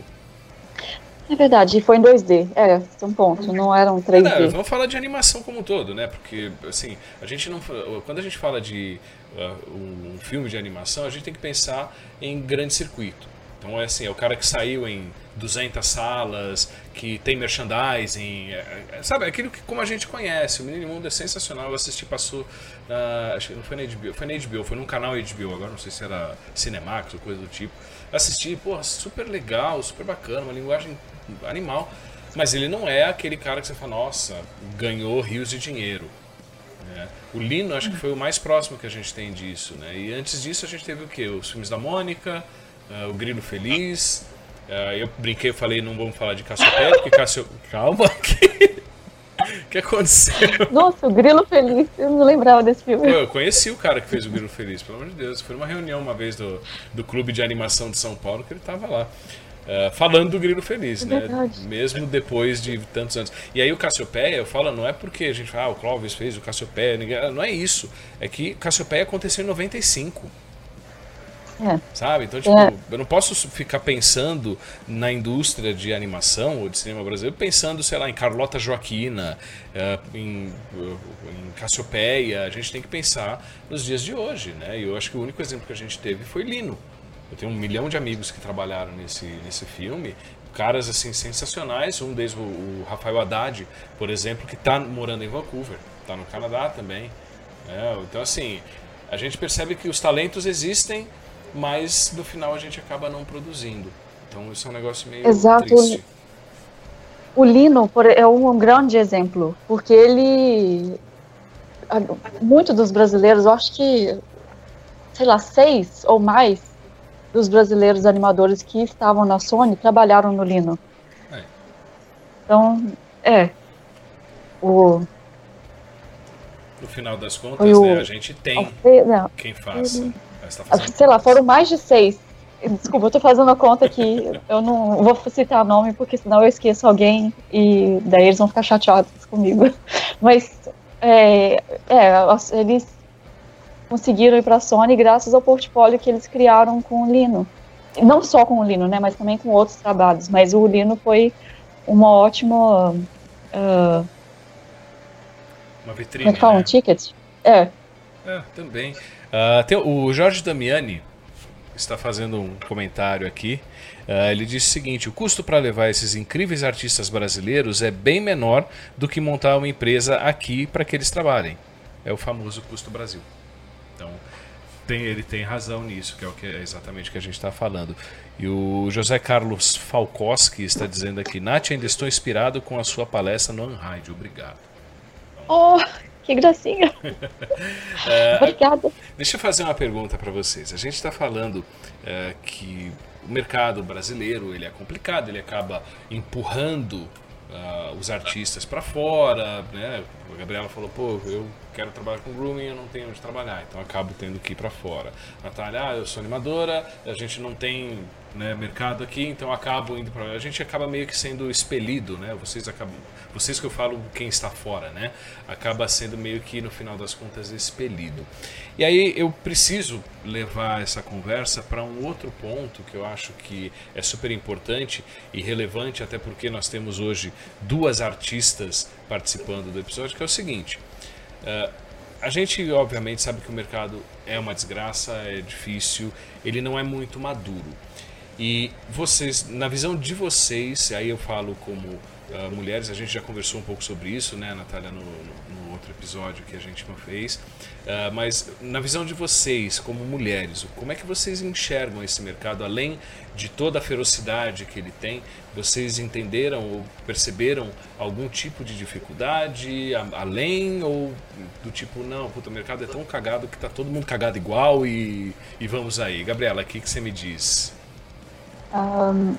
Speaker 2: É verdade, foi em dois D, é, esse é um ponto, não era um três D.
Speaker 1: Não, vamos falar de animação como um todo, né? Porque, assim, a gente não, quando a gente fala de uh, um filme de animação, a gente tem que pensar em grande circuito. Então é assim, é o cara que saiu em duzentas salas, que tem merchandising, é, é, sabe, aquilo que como a gente conhece. O Menino Imundo é sensacional, eu assisti, passou na, acho que não foi na H B O, foi na H B O, foi num canal H B O, agora não sei se era Cinemax ou coisa do tipo. Assisti, pô, super legal, super bacana, uma linguagem animal, mas ele não é aquele cara que você fala, nossa, ganhou rios de dinheiro. É. O Lino acho que foi o mais próximo que a gente tem disso, né? E antes disso a gente teve o quê? Os filmes da Mônica, uh, o Grilo Feliz. Uh, eu brinquei, eu falei, não vamos falar de Cassiopeia, porque Cassiopeia... Calma, o que aconteceu?
Speaker 2: Nossa, o Grilo Feliz, eu não lembrava desse filme.
Speaker 1: Pô, eu conheci o cara que fez o Grilo Feliz, pelo amor de Deus. Foi numa reunião uma vez do, do Clube de Animação de São Paulo que ele estava lá. Uh, falando do Grilo Feliz, é né? Verdade. Mesmo depois de tantos anos. E aí o Cassiopeia, eu falo, não é porque a gente fala, ah, o Clóvis fez o Cassiopeia, ninguém... não é isso. É que Cassiopeia aconteceu em noventa e cinco.
Speaker 2: É.
Speaker 1: Sabe? Então, tipo,
Speaker 2: é.
Speaker 1: eu não posso ficar pensando na indústria de animação ou de cinema brasileiro, pensando, sei lá, em Carlota Joaquina, uh, em, uh, em Cassiopeia. A gente tem que pensar nos dias de hoje, né? E eu acho que o único exemplo que a gente teve foi Lino. Eu tenho um milhão de amigos que trabalharam nesse, nesse filme, caras assim sensacionais, um deles, o, o Rafael Haddad, por exemplo, que está morando em Vancouver, está no Canadá também. É, então assim, a gente percebe que os talentos existem, mas no final a gente acaba não produzindo. Então isso é um negócio meio
Speaker 2: Exato.
Speaker 1: triste.
Speaker 2: O Lino é um grande exemplo, porque ele... Muitos dos brasileiros, eu acho que, sei lá, seis ou mais dos brasileiros animadores que estavam na Sony trabalharam no Lino. É. Então, é. O...
Speaker 1: No final das contas,
Speaker 2: o...
Speaker 1: né, a gente tem
Speaker 2: não.
Speaker 1: quem faça.
Speaker 2: Uhum. Tá sei lá, foram mais de seis. Desculpa, eu tô fazendo a conta aqui. Eu não vou citar nome, porque senão eu esqueço alguém e daí eles vão ficar chateados comigo. Mas, é, é eles conseguiram ir para a Sony graças ao portfólio que eles criaram com o Lino. Não só com o Lino, né, mas também com outros trabalhos. Mas o Lino foi uma ótima... Uh,
Speaker 1: uma vitrine,
Speaker 2: como é que fala?
Speaker 1: Né?
Speaker 2: Um ticket? É.
Speaker 1: É, também. Uh, tem, o Jorge Damiani está fazendo um comentário aqui. Uh, ele diz o seguinte: o custo para levar esses incríveis artistas brasileiros é bem menor do que montar uma empresa aqui para que eles trabalhem. É o famoso custo Brasil. Então, tem, ele tem razão nisso, que é, o que, é exatamente o que a gente está falando. E o José Carlos Falkowski está dizendo aqui: Nath, ainda estou inspirado com a sua palestra no Unhide. Obrigado.
Speaker 2: Oh, que gracinha.
Speaker 1: é,
Speaker 2: Obrigada.
Speaker 1: Deixa eu fazer uma pergunta para vocês. A gente está falando é, que o mercado brasileiro ele é complicado, ele acaba empurrando uh, os artistas para fora, né? A Gabriela falou, pô, eu quero trabalhar com grooming, eu não tenho onde trabalhar, então acabo tendo que ir para fora. Natália, ah, eu sou animadora, a gente não tem, né, mercado aqui, então acabo indo para... A gente acaba meio que sendo expelido, né? Vocês acabam... Vocês que eu falo quem está fora, né? Acaba sendo meio que, no final das contas, expelido. E aí eu preciso levar essa conversa para um outro ponto que eu acho que é super importante e relevante, até porque nós temos hoje duas artistas participando do episódio, que é o seguinte. Uh, a gente, obviamente, sabe que o mercado é uma desgraça, é difícil, ele não é muito maduro. E vocês, na visão de vocês, aí eu falo como... Uh, mulheres, a gente já conversou um pouco sobre isso, né, Natália, no, no, no outro episódio que a gente não fez, uh, mas na visão de vocês, como mulheres, como é que vocês enxergam esse mercado, além de toda a ferocidade que ele tem, vocês entenderam ou perceberam algum tipo de dificuldade, a, além, ou do tipo, não, puta, o mercado é tão cagado que tá todo mundo cagado igual e, e vamos aí. Gabriela, o que, que você me diz?
Speaker 3: Um...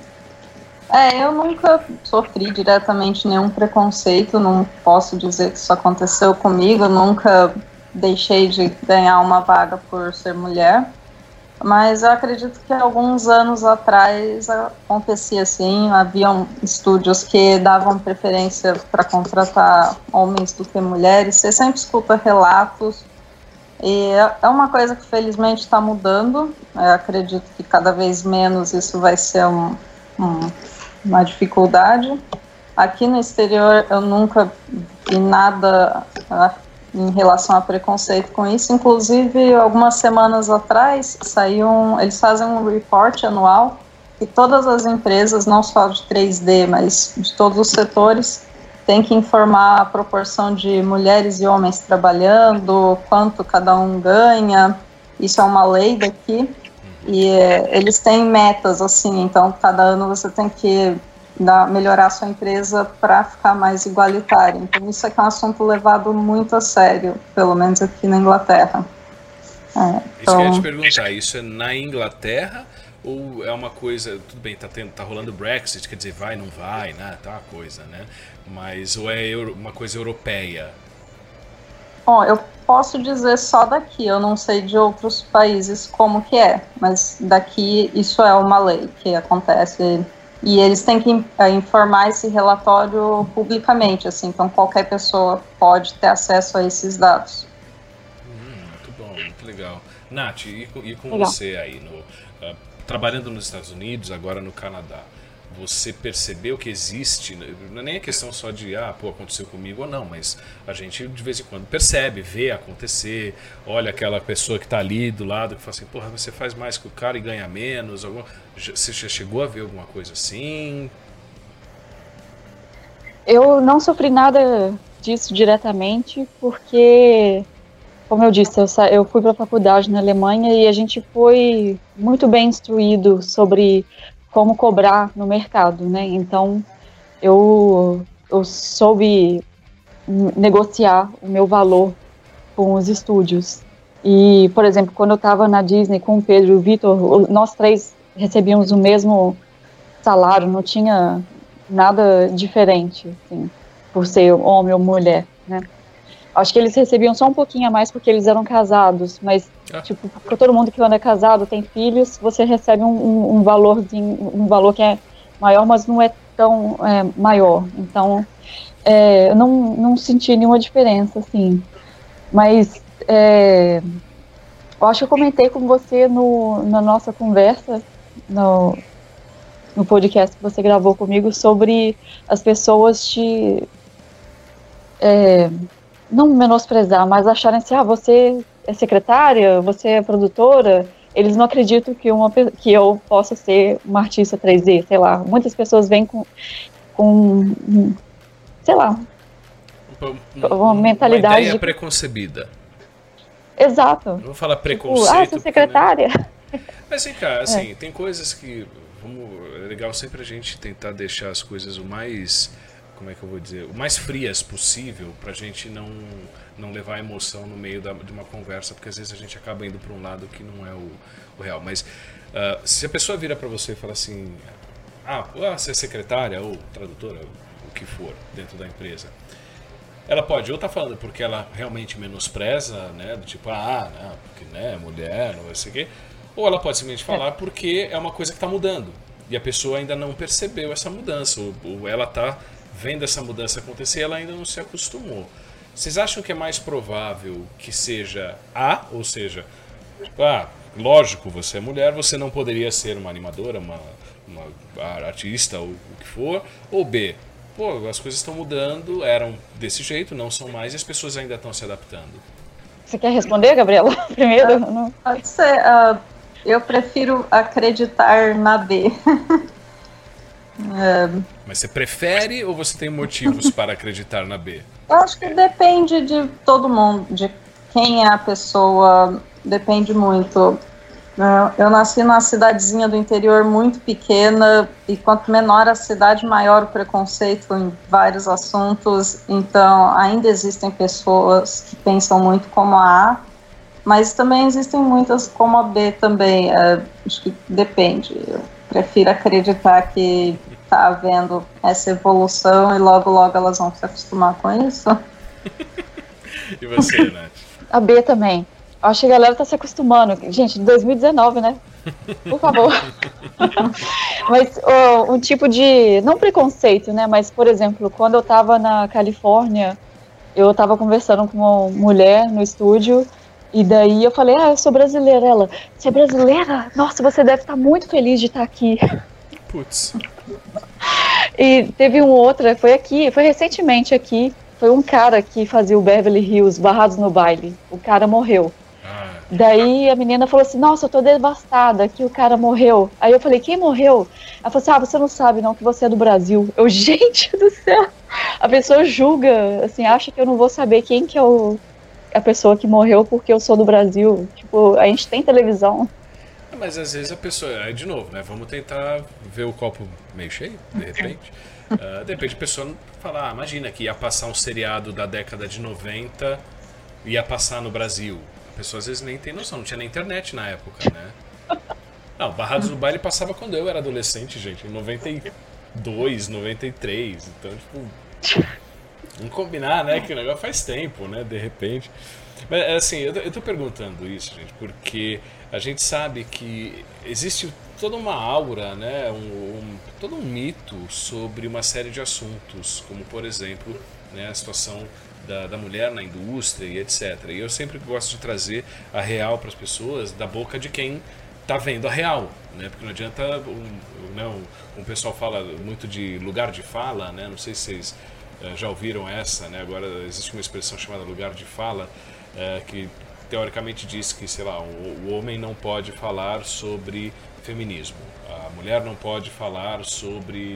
Speaker 3: É, eu nunca sofri diretamente nenhum preconceito, não posso dizer que isso aconteceu comigo, eu nunca deixei de ganhar uma vaga por ser mulher, mas eu acredito que alguns anos atrás acontecia assim, haviam estúdios que davam preferência para contratar homens do que mulheres, você sempre escuta relatos, e é uma coisa que felizmente está mudando, eu acredito que cada vez menos isso vai ser um... um uma dificuldade. Aqui no exterior eu nunca vi nada uh, em relação a preconceito com isso, inclusive algumas semanas atrás saiu um, eles fazem um report anual que todas as empresas, não só de três D, mas de todos os setores, têm que informar a proporção de mulheres e homens trabalhando, quanto cada um ganha. Isso é uma lei daqui. E é, eles têm metas, assim, então cada ano você tem que dar, melhorar a sua empresa para ficar mais igualitária. Então isso aqui é um assunto levado muito a sério, pelo menos aqui na Inglaterra. É,
Speaker 1: então... Isso
Speaker 3: então...
Speaker 1: que eu ia te perguntar, isso é na Inglaterra ou é uma coisa, tudo bem, tá, tendo, tá rolando Brexit, quer dizer, vai, não vai, né, tá uma coisa, né, mas ou é euro, uma coisa europeia?
Speaker 3: Bom, eu posso dizer só daqui, eu não sei de outros países como que é, mas daqui isso é uma lei que acontece e eles têm que informar esse relatório publicamente, assim, então qualquer pessoa pode ter acesso a esses dados.
Speaker 1: Hum, muito bom, muito legal. Nath, e com, e com
Speaker 2: legal.
Speaker 1: você aí, no, uh, trabalhando nos Estados Unidos, agora no Canadá, você percebeu que existe, não é nem a questão só de, ah, pô, aconteceu comigo ou não, mas a gente de vez em quando percebe, vê acontecer, olha aquela pessoa que está ali do lado que fala assim, porra, você faz mais que o cara e ganha menos, alguma... você já chegou a ver alguma coisa assim?
Speaker 2: Eu não sofri nada disso diretamente, porque, como eu disse, eu, sa- eu fui para a faculdade na Alemanha e a gente foi muito bem instruído sobre como cobrar no mercado, né? Então, eu, eu soube negociar o meu valor com os estúdios. E, por exemplo, quando eu estava na Disney com o Pedro e o Vitor, nós três recebíamos o mesmo salário, não tinha nada diferente, assim, por ser homem ou mulher, né? Acho que eles recebiam só um pouquinho a mais porque eles eram casados, mas, ah. tipo, para todo mundo que anda casado, tem filhos, você recebe um, um, um valorzinho, um valor que é maior, mas não é tão é, maior. Então, é, eu não, não senti nenhuma diferença, assim. Mas, é, eu acho que eu comentei com você no, na nossa conversa, no, no podcast que você gravou comigo, sobre as pessoas te... É, não menosprezar, mas acharem assim, ah, você é secretária, você é produtora, eles não acreditam que, uma, que eu possa ser uma artista três D, sei lá. Muitas pessoas vêm com, com sei lá,
Speaker 1: uma,
Speaker 2: uma mentalidade...
Speaker 1: Uma ideia
Speaker 2: de...
Speaker 1: preconcebida.
Speaker 2: Exato.
Speaker 1: Não vou falar preconceito.
Speaker 2: Tipo, ah, você é secretária.
Speaker 1: Né? Mas vem cá, assim,
Speaker 2: é.
Speaker 1: tem coisas que... Vamos, é legal sempre a gente tentar deixar as coisas o mais... como é que eu vou dizer, o mais frias possível, pra gente não, não levar a emoção no meio da, de uma conversa, porque às vezes a gente acaba indo para um lado que não é o, o real. Mas uh, se a pessoa vira para você e fala assim, ah, você é secretária ou tradutora, o que for, dentro da empresa, ela pode ou estar tá falando porque ela realmente menospreza, né, do tipo, ah, não, porque né, mulher, não sei o quê, ou ela pode simplesmente falar é. porque é uma coisa que está mudando, e a pessoa ainda não percebeu essa mudança, ou, ou ela está vendo essa mudança acontecer e ela ainda não se acostumou. Vocês acham que é mais provável que seja A, ou seja, tipo, ah, lógico, você é mulher, você não poderia ser uma animadora, uma, uma artista, ou o que for, ou B, pô, as coisas estão mudando, eram desse jeito, não são mais, e as pessoas ainda estão se adaptando.
Speaker 2: Você quer responder, Gabriela, primeiro?
Speaker 3: Uh, não. Pode ser, uh, eu prefiro acreditar na B.
Speaker 1: É... Mas você prefere ou você tem motivos para acreditar na B?
Speaker 3: Eu acho que depende de todo mundo, de quem é a pessoa, depende muito. Eu nasci numa cidadezinha do interior muito pequena e quanto menor a cidade, maior o preconceito em vários assuntos. Então, ainda existem pessoas que pensam muito como a A, mas também existem muitas como a B também. É, acho que depende. Eu prefiro acreditar que está havendo essa evolução e logo, logo elas vão se acostumar com isso.
Speaker 1: E você, Nath?
Speaker 2: A B também. Acho que a galera está se acostumando. Gente, de dois mil e dezenove, né? Por favor. Mas oh, um tipo de... não preconceito, né? Mas, por exemplo, quando eu estava na Califórnia, eu estava conversando com uma mulher no estúdio e daí eu falei, ah, eu sou brasileira. Ela, você é brasileira? Nossa, você deve estar muito feliz de estar aqui.
Speaker 1: Putz.
Speaker 2: E teve um outro, foi aqui, foi recentemente aqui, foi um cara que fazia o Beverly Hills, Barrados no Baile. O cara morreu.
Speaker 1: Ah,
Speaker 2: Daí a menina falou assim, nossa, eu tô devastada que o cara morreu. Aí eu falei, quem morreu? Ela falou assim, ah, você não sabe não que você é do Brasil. Eu, gente do céu, a pessoa julga, assim, acha que eu não vou saber quem que é o, a pessoa que morreu porque eu sou do Brasil. Tipo, a gente tem televisão.
Speaker 1: Mas às vezes a pessoa, de novo, né? Vamos tentar ver o copo meio cheio, de repente. Uh, de repente a pessoa fala, ah, imagina que ia passar um seriado da década de noventa, ia passar no Brasil. A pessoa às vezes nem tem noção, não tinha nem internet na época, né? Não, Barrados no Baile passava quando eu era adolescente, gente, em noventa e dois, noventa e três. Então, tipo, vamos combinar, né? Que o negócio faz tempo, né? De repente. Mas, assim, eu, eu tô perguntando isso, gente, porque a gente sabe que existe toda uma aura, né? Um, um, todo um mito sobre uma série de assuntos, como, por exemplo, né, a situação Da, da mulher na indústria e etcétera. E eu sempre gosto de trazer a real para as pessoas da boca de quem está vendo a real, né? Porque não adianta, um, não, um pessoal fala muito de lugar de fala, né? Não sei se vocês uh, já ouviram essa, né? Agora existe uma expressão chamada lugar de fala, uh, que teoricamente diz que, sei lá, o, o homem não pode falar sobre feminismo, a mulher não pode falar sobre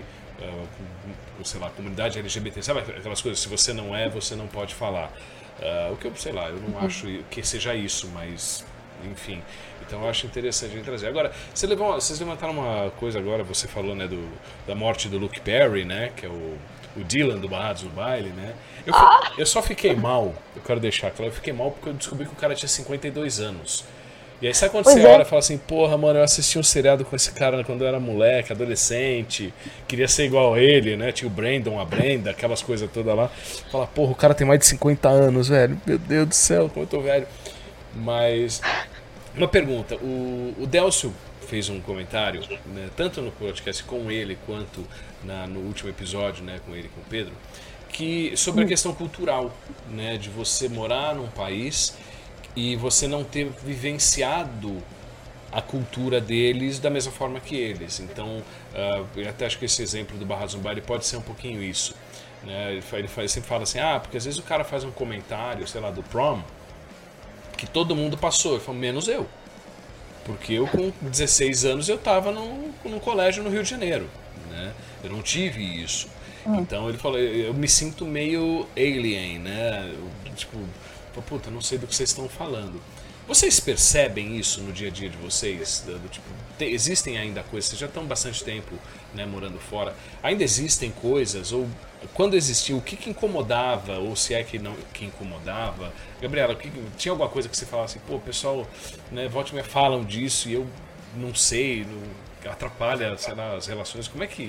Speaker 1: Uh, sei lá, comunidade L G B T, sabe aquelas coisas, se você não é, você não pode falar. Uh, o que eu, sei lá, eu não acho que seja isso, mas, enfim. Então eu acho interessante a gente trazer. Agora, você levou, vocês levantaram uma coisa agora, você falou, né, do, da morte do Luke Perry, né, que é o, o Dylan do Barrados no Baile, né. Eu, eu só fiquei mal, eu quero deixar claro, eu fiquei mal porque eu descobri que o cara tinha cinquenta e dois anos. E aí sabe quando pois você é. olha e fala assim, porra, mano, eu assisti um seriado com esse cara quando eu era moleque, adolescente, queria ser igual a ele, né? Tinha o Brandon, a Brenda, aquelas coisas todas lá. Fala, porra, o cara tem mais de cinquenta anos, velho. Meu Deus do céu, como eu tô velho. Mas, uma pergunta, o, o Delcio fez um comentário, né, tanto no podcast com ele, quanto na, no último episódio, né, com ele e com o Pedro, que, sobre a questão cultural, né, de você morar num país e você não ter vivenciado a cultura deles da mesma forma que eles. Então, uh, eu até acho que esse exemplo do Barrados no Baile pode ser um pouquinho isso. Né? Ele, faz, ele sempre fala assim, ah, porque às vezes o cara faz um comentário, sei lá, do prom, que todo mundo passou, eu falo, menos eu. Porque eu com dezesseis anos eu estava num, num colégio no Rio de Janeiro. Né? Eu não tive isso. Hum. Então ele falou, eu me sinto meio alien, né? Eu, tipo... puta, não sei do que vocês estão falando. Vocês percebem isso no dia a dia de vocês? Do, do, tipo, te, existem ainda coisas, vocês já estão bastante tempo, né, morando fora, ainda existem coisas, ou quando existiu, o que, que incomodava, ou se é que não que incomodava? Gabriela, que, tinha alguma coisa que você falava assim, pô, o pessoal, né, volta e meia falam disso e eu não sei, não, atrapalha, sei lá, as relações, como é que...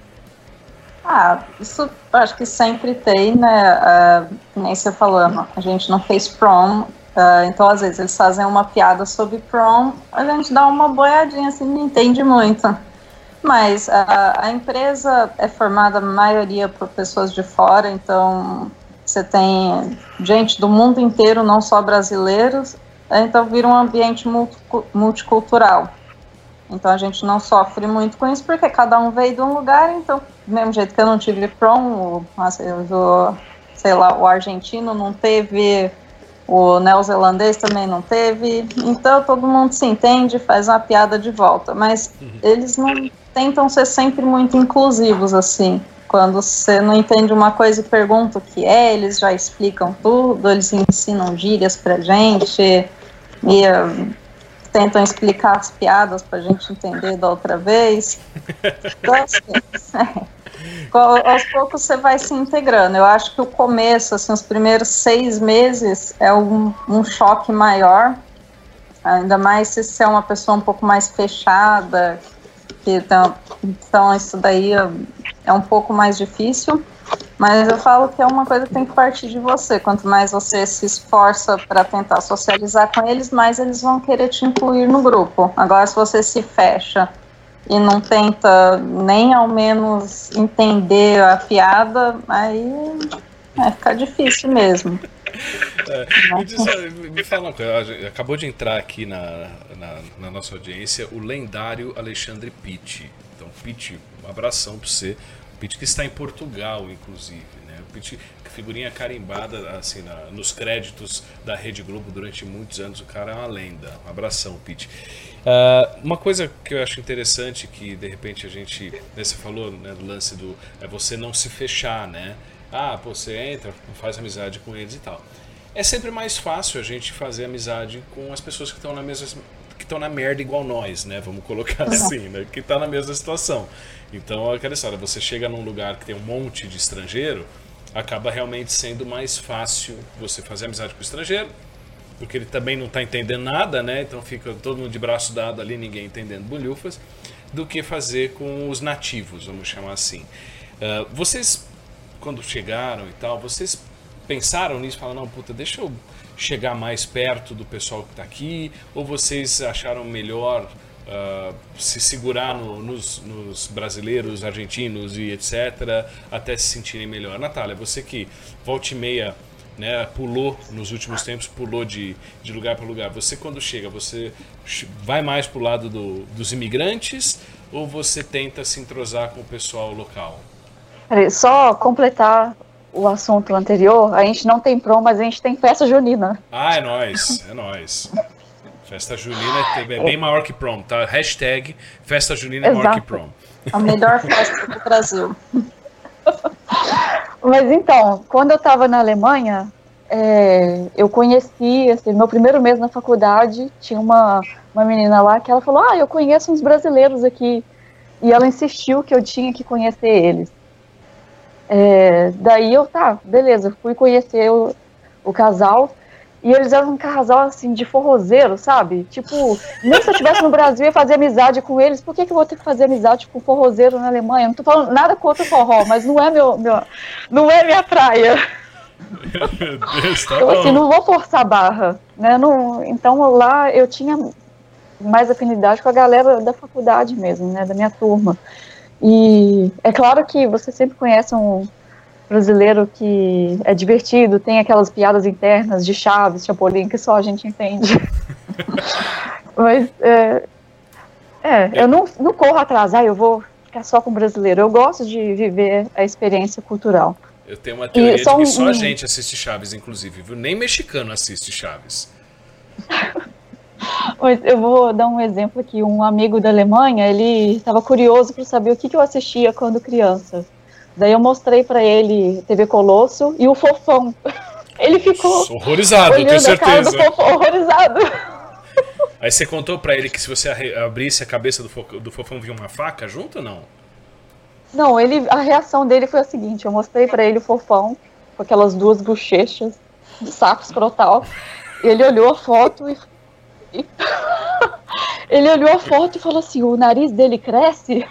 Speaker 3: Ah, isso acho que sempre tem, né, uh, nem você falou, a gente não fez prom, uh, então às vezes eles fazem uma piada sobre prom, a gente dá uma boiadinha assim, não entende muito, mas uh, a empresa é formada a maioria por pessoas de fora, então você tem gente do mundo inteiro, não só brasileiros, então vira um ambiente multicultural. Então a gente não sofre muito com isso, porque cada um veio de um lugar, então, do mesmo jeito que eu não tive prom, o, o, sei lá, o argentino não teve, o neozelandês também não teve, então todo mundo se entende, faz uma piada de volta, mas uhum. eles não tentam ser sempre muito inclusivos, assim. Quando você não entende uma coisa e pergunta o que é, eles já explicam tudo, eles ensinam gírias pra gente, e... tentam explicar as piadas pra gente entender da outra vez. Então, assim, é, aos poucos você vai se integrando. Eu acho que o começo, assim, os primeiros seis meses é um, um choque maior, ainda mais se você é uma pessoa um pouco mais fechada, que, então, então isso daí é, é um pouco mais difícil. Mas eu falo que é uma coisa que tem que partir de você. Quanto mais você se esforça para tentar socializar com eles, mais eles vão querer te incluir no grupo. Agora, se você se fecha e não tenta nem ao menos entender a piada, aí vai ficar difícil mesmo.
Speaker 1: É, me, diz, me fala uma coisa, acabou de entrar aqui na, na, na nossa audiência o lendário Alexandre Pitti. Então, Pitti, um abração para você. Pete que está em Portugal, inclusive, né? O Pete, figurinha carimbada assim, na, nos créditos da Rede Globo durante muitos anos. O cara é uma lenda. Um abração, Pete. Uh, uma coisa que eu acho interessante, que de repente a gente, né, você falou, né, do lance do é você não se fechar, né? Ah, pô, você entra, faz amizade com eles e tal. É sempre mais fácil a gente fazer amizade com as pessoas que estão na mesma, que estão na merda igual nós, né? Vamos colocar assim, né? Que tá na mesma situação. Então, aquela história, você chega num lugar que tem um monte de estrangeiro, acaba realmente sendo mais fácil você fazer amizade com o estrangeiro, porque ele também não está entendendo nada, né? Então fica todo mundo de braço dado ali, ninguém entendendo bolhufas, do que fazer com os nativos, vamos chamar assim. Uh, vocês, quando chegaram e tal, vocês pensaram nisso, falaram, não, puta, deixa eu chegar mais perto do pessoal que está aqui, ou vocês acharam melhor uh, se segurar no, nos, nos brasileiros, argentinos e etcétera, até se sentirem melhor? Natália, você que volta e meia, né, pulou nos últimos tempos, pulou de, de lugar para lugar, você quando chega, você vai mais pro lado do, dos imigrantes, ou você tenta se entrosar com o pessoal local?
Speaker 2: Só completar o assunto anterior, a gente não tem prom, mas a gente tem festa junina.
Speaker 1: Ah, é nóis, é nóis. Festa junina é bem maior que prom, tá? Hashtag festa junina é maior que prom.
Speaker 3: A melhor festa do Brasil.
Speaker 2: Mas então, quando eu estava na Alemanha, é, eu conheci, assim, meu primeiro mês na faculdade, tinha uma, uma menina lá que ela falou, ah, eu conheço uns brasileiros aqui. E ela insistiu que eu tinha que conhecer eles. É, daí eu, tá, beleza, fui conhecer o, o casal, e eles eram um casal, assim, de forrozeiro, sabe? Tipo, nem se eu estivesse no Brasil ia fazer amizade com eles, por que que eu vou ter que fazer amizade com forrozeiro na Alemanha? Não tô falando nada contra o forró, mas não é, meu, meu, não é minha praia.
Speaker 1: Meu Deus, tá
Speaker 2: eu,
Speaker 1: bom.
Speaker 2: assim, não vou forçar a barra, né? Não, então lá eu tinha mais afinidade com a galera da faculdade mesmo, né? Da minha turma. E é claro que você sempre conhece um brasileiro que é divertido, tem aquelas piadas internas de Chaves, Chapolin, que só a gente entende. Mas, é, é eu não, não corro atrás, ah, eu vou ficar só com brasileiro. Eu gosto de viver a experiência cultural.
Speaker 1: Eu tenho uma teoria de que
Speaker 2: um,
Speaker 1: só a gente assiste Chaves, inclusive, viu? Nem mexicano assiste Chaves.
Speaker 2: Mas eu vou dar um exemplo aqui. Um amigo da Alemanha, ele estava curioso para saber o que, que eu assistia quando criança. Daí eu mostrei para ele T V Colosso e o Fofão. Ele ficou
Speaker 1: horrorizado, eu tenho certeza.
Speaker 2: A cara do Fofão, horrorizado.
Speaker 1: Aí você contou para ele que se você abrisse a cabeça do, fo do Fofão vinha uma faca junto ou não?
Speaker 2: Não, ele, a reação dele foi a seguinte, eu mostrei para ele o Fofão com aquelas duas bochechas de saco escrotal. Ele olhou a foto e ele olhou a foto e falou assim, o nariz dele cresce?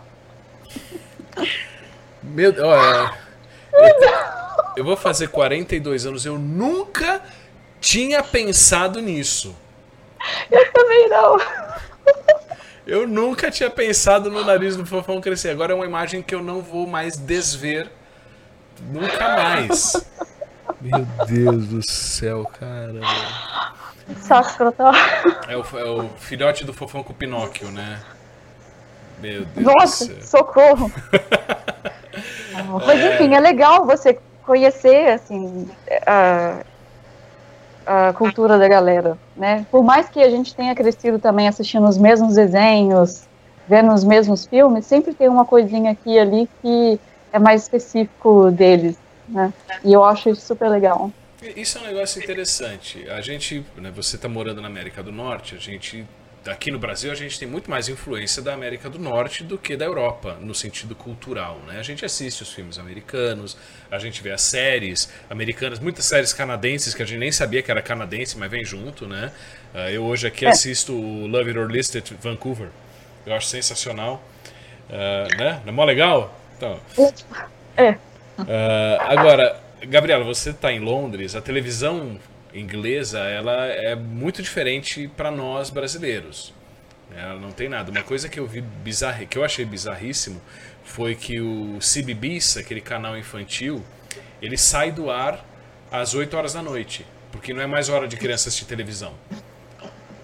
Speaker 1: Meu Deus, olha, eu, eu vou fazer quarenta e dois anos, eu nunca tinha pensado nisso.
Speaker 2: Eu também não.
Speaker 1: Eu nunca tinha pensado no nariz do Fofão crescer. Agora é uma imagem que eu não vou mais desver nunca mais. Meu Deus do céu, cara.
Speaker 2: Saco escrotal.
Speaker 1: É o, é o filhote do Fofão com o Pinóquio, né? Meu Deus
Speaker 2: Nossa,
Speaker 1: do céu.
Speaker 2: Socorro. Mas enfim, é legal você conhecer assim, a, a cultura da galera, né? Por mais que a gente tenha crescido também assistindo os mesmos desenhos, vendo os mesmos filmes, sempre tem uma coisinha aqui e ali que é mais específico deles, né? E eu acho isso super legal.
Speaker 1: Isso é um negócio interessante. A gente, né, você está morando na América do Norte, a gente, aqui no Brasil, a gente tem muito mais influência da América do Norte do que da Europa, no sentido cultural, né? A gente assiste os filmes americanos, a gente vê as séries americanas, muitas séries canadenses que a gente nem sabia que era canadense, mas vem junto, né? Eu hoje aqui assisto o Love It or List It Vancouver, eu acho sensacional, uh, né? Não é mó legal? Então,
Speaker 2: é.
Speaker 1: Uh, agora, Gabriela, você está em Londres, a televisão inglesa ela é muito diferente para nós brasileiros. Ela não tem nada. Uma coisa que eu vi bizarra, que eu achei bizarríssimo foi que o C B B S, aquele canal infantil, ele sai do ar às oito horas da noite, porque não é mais hora de criança assistir televisão.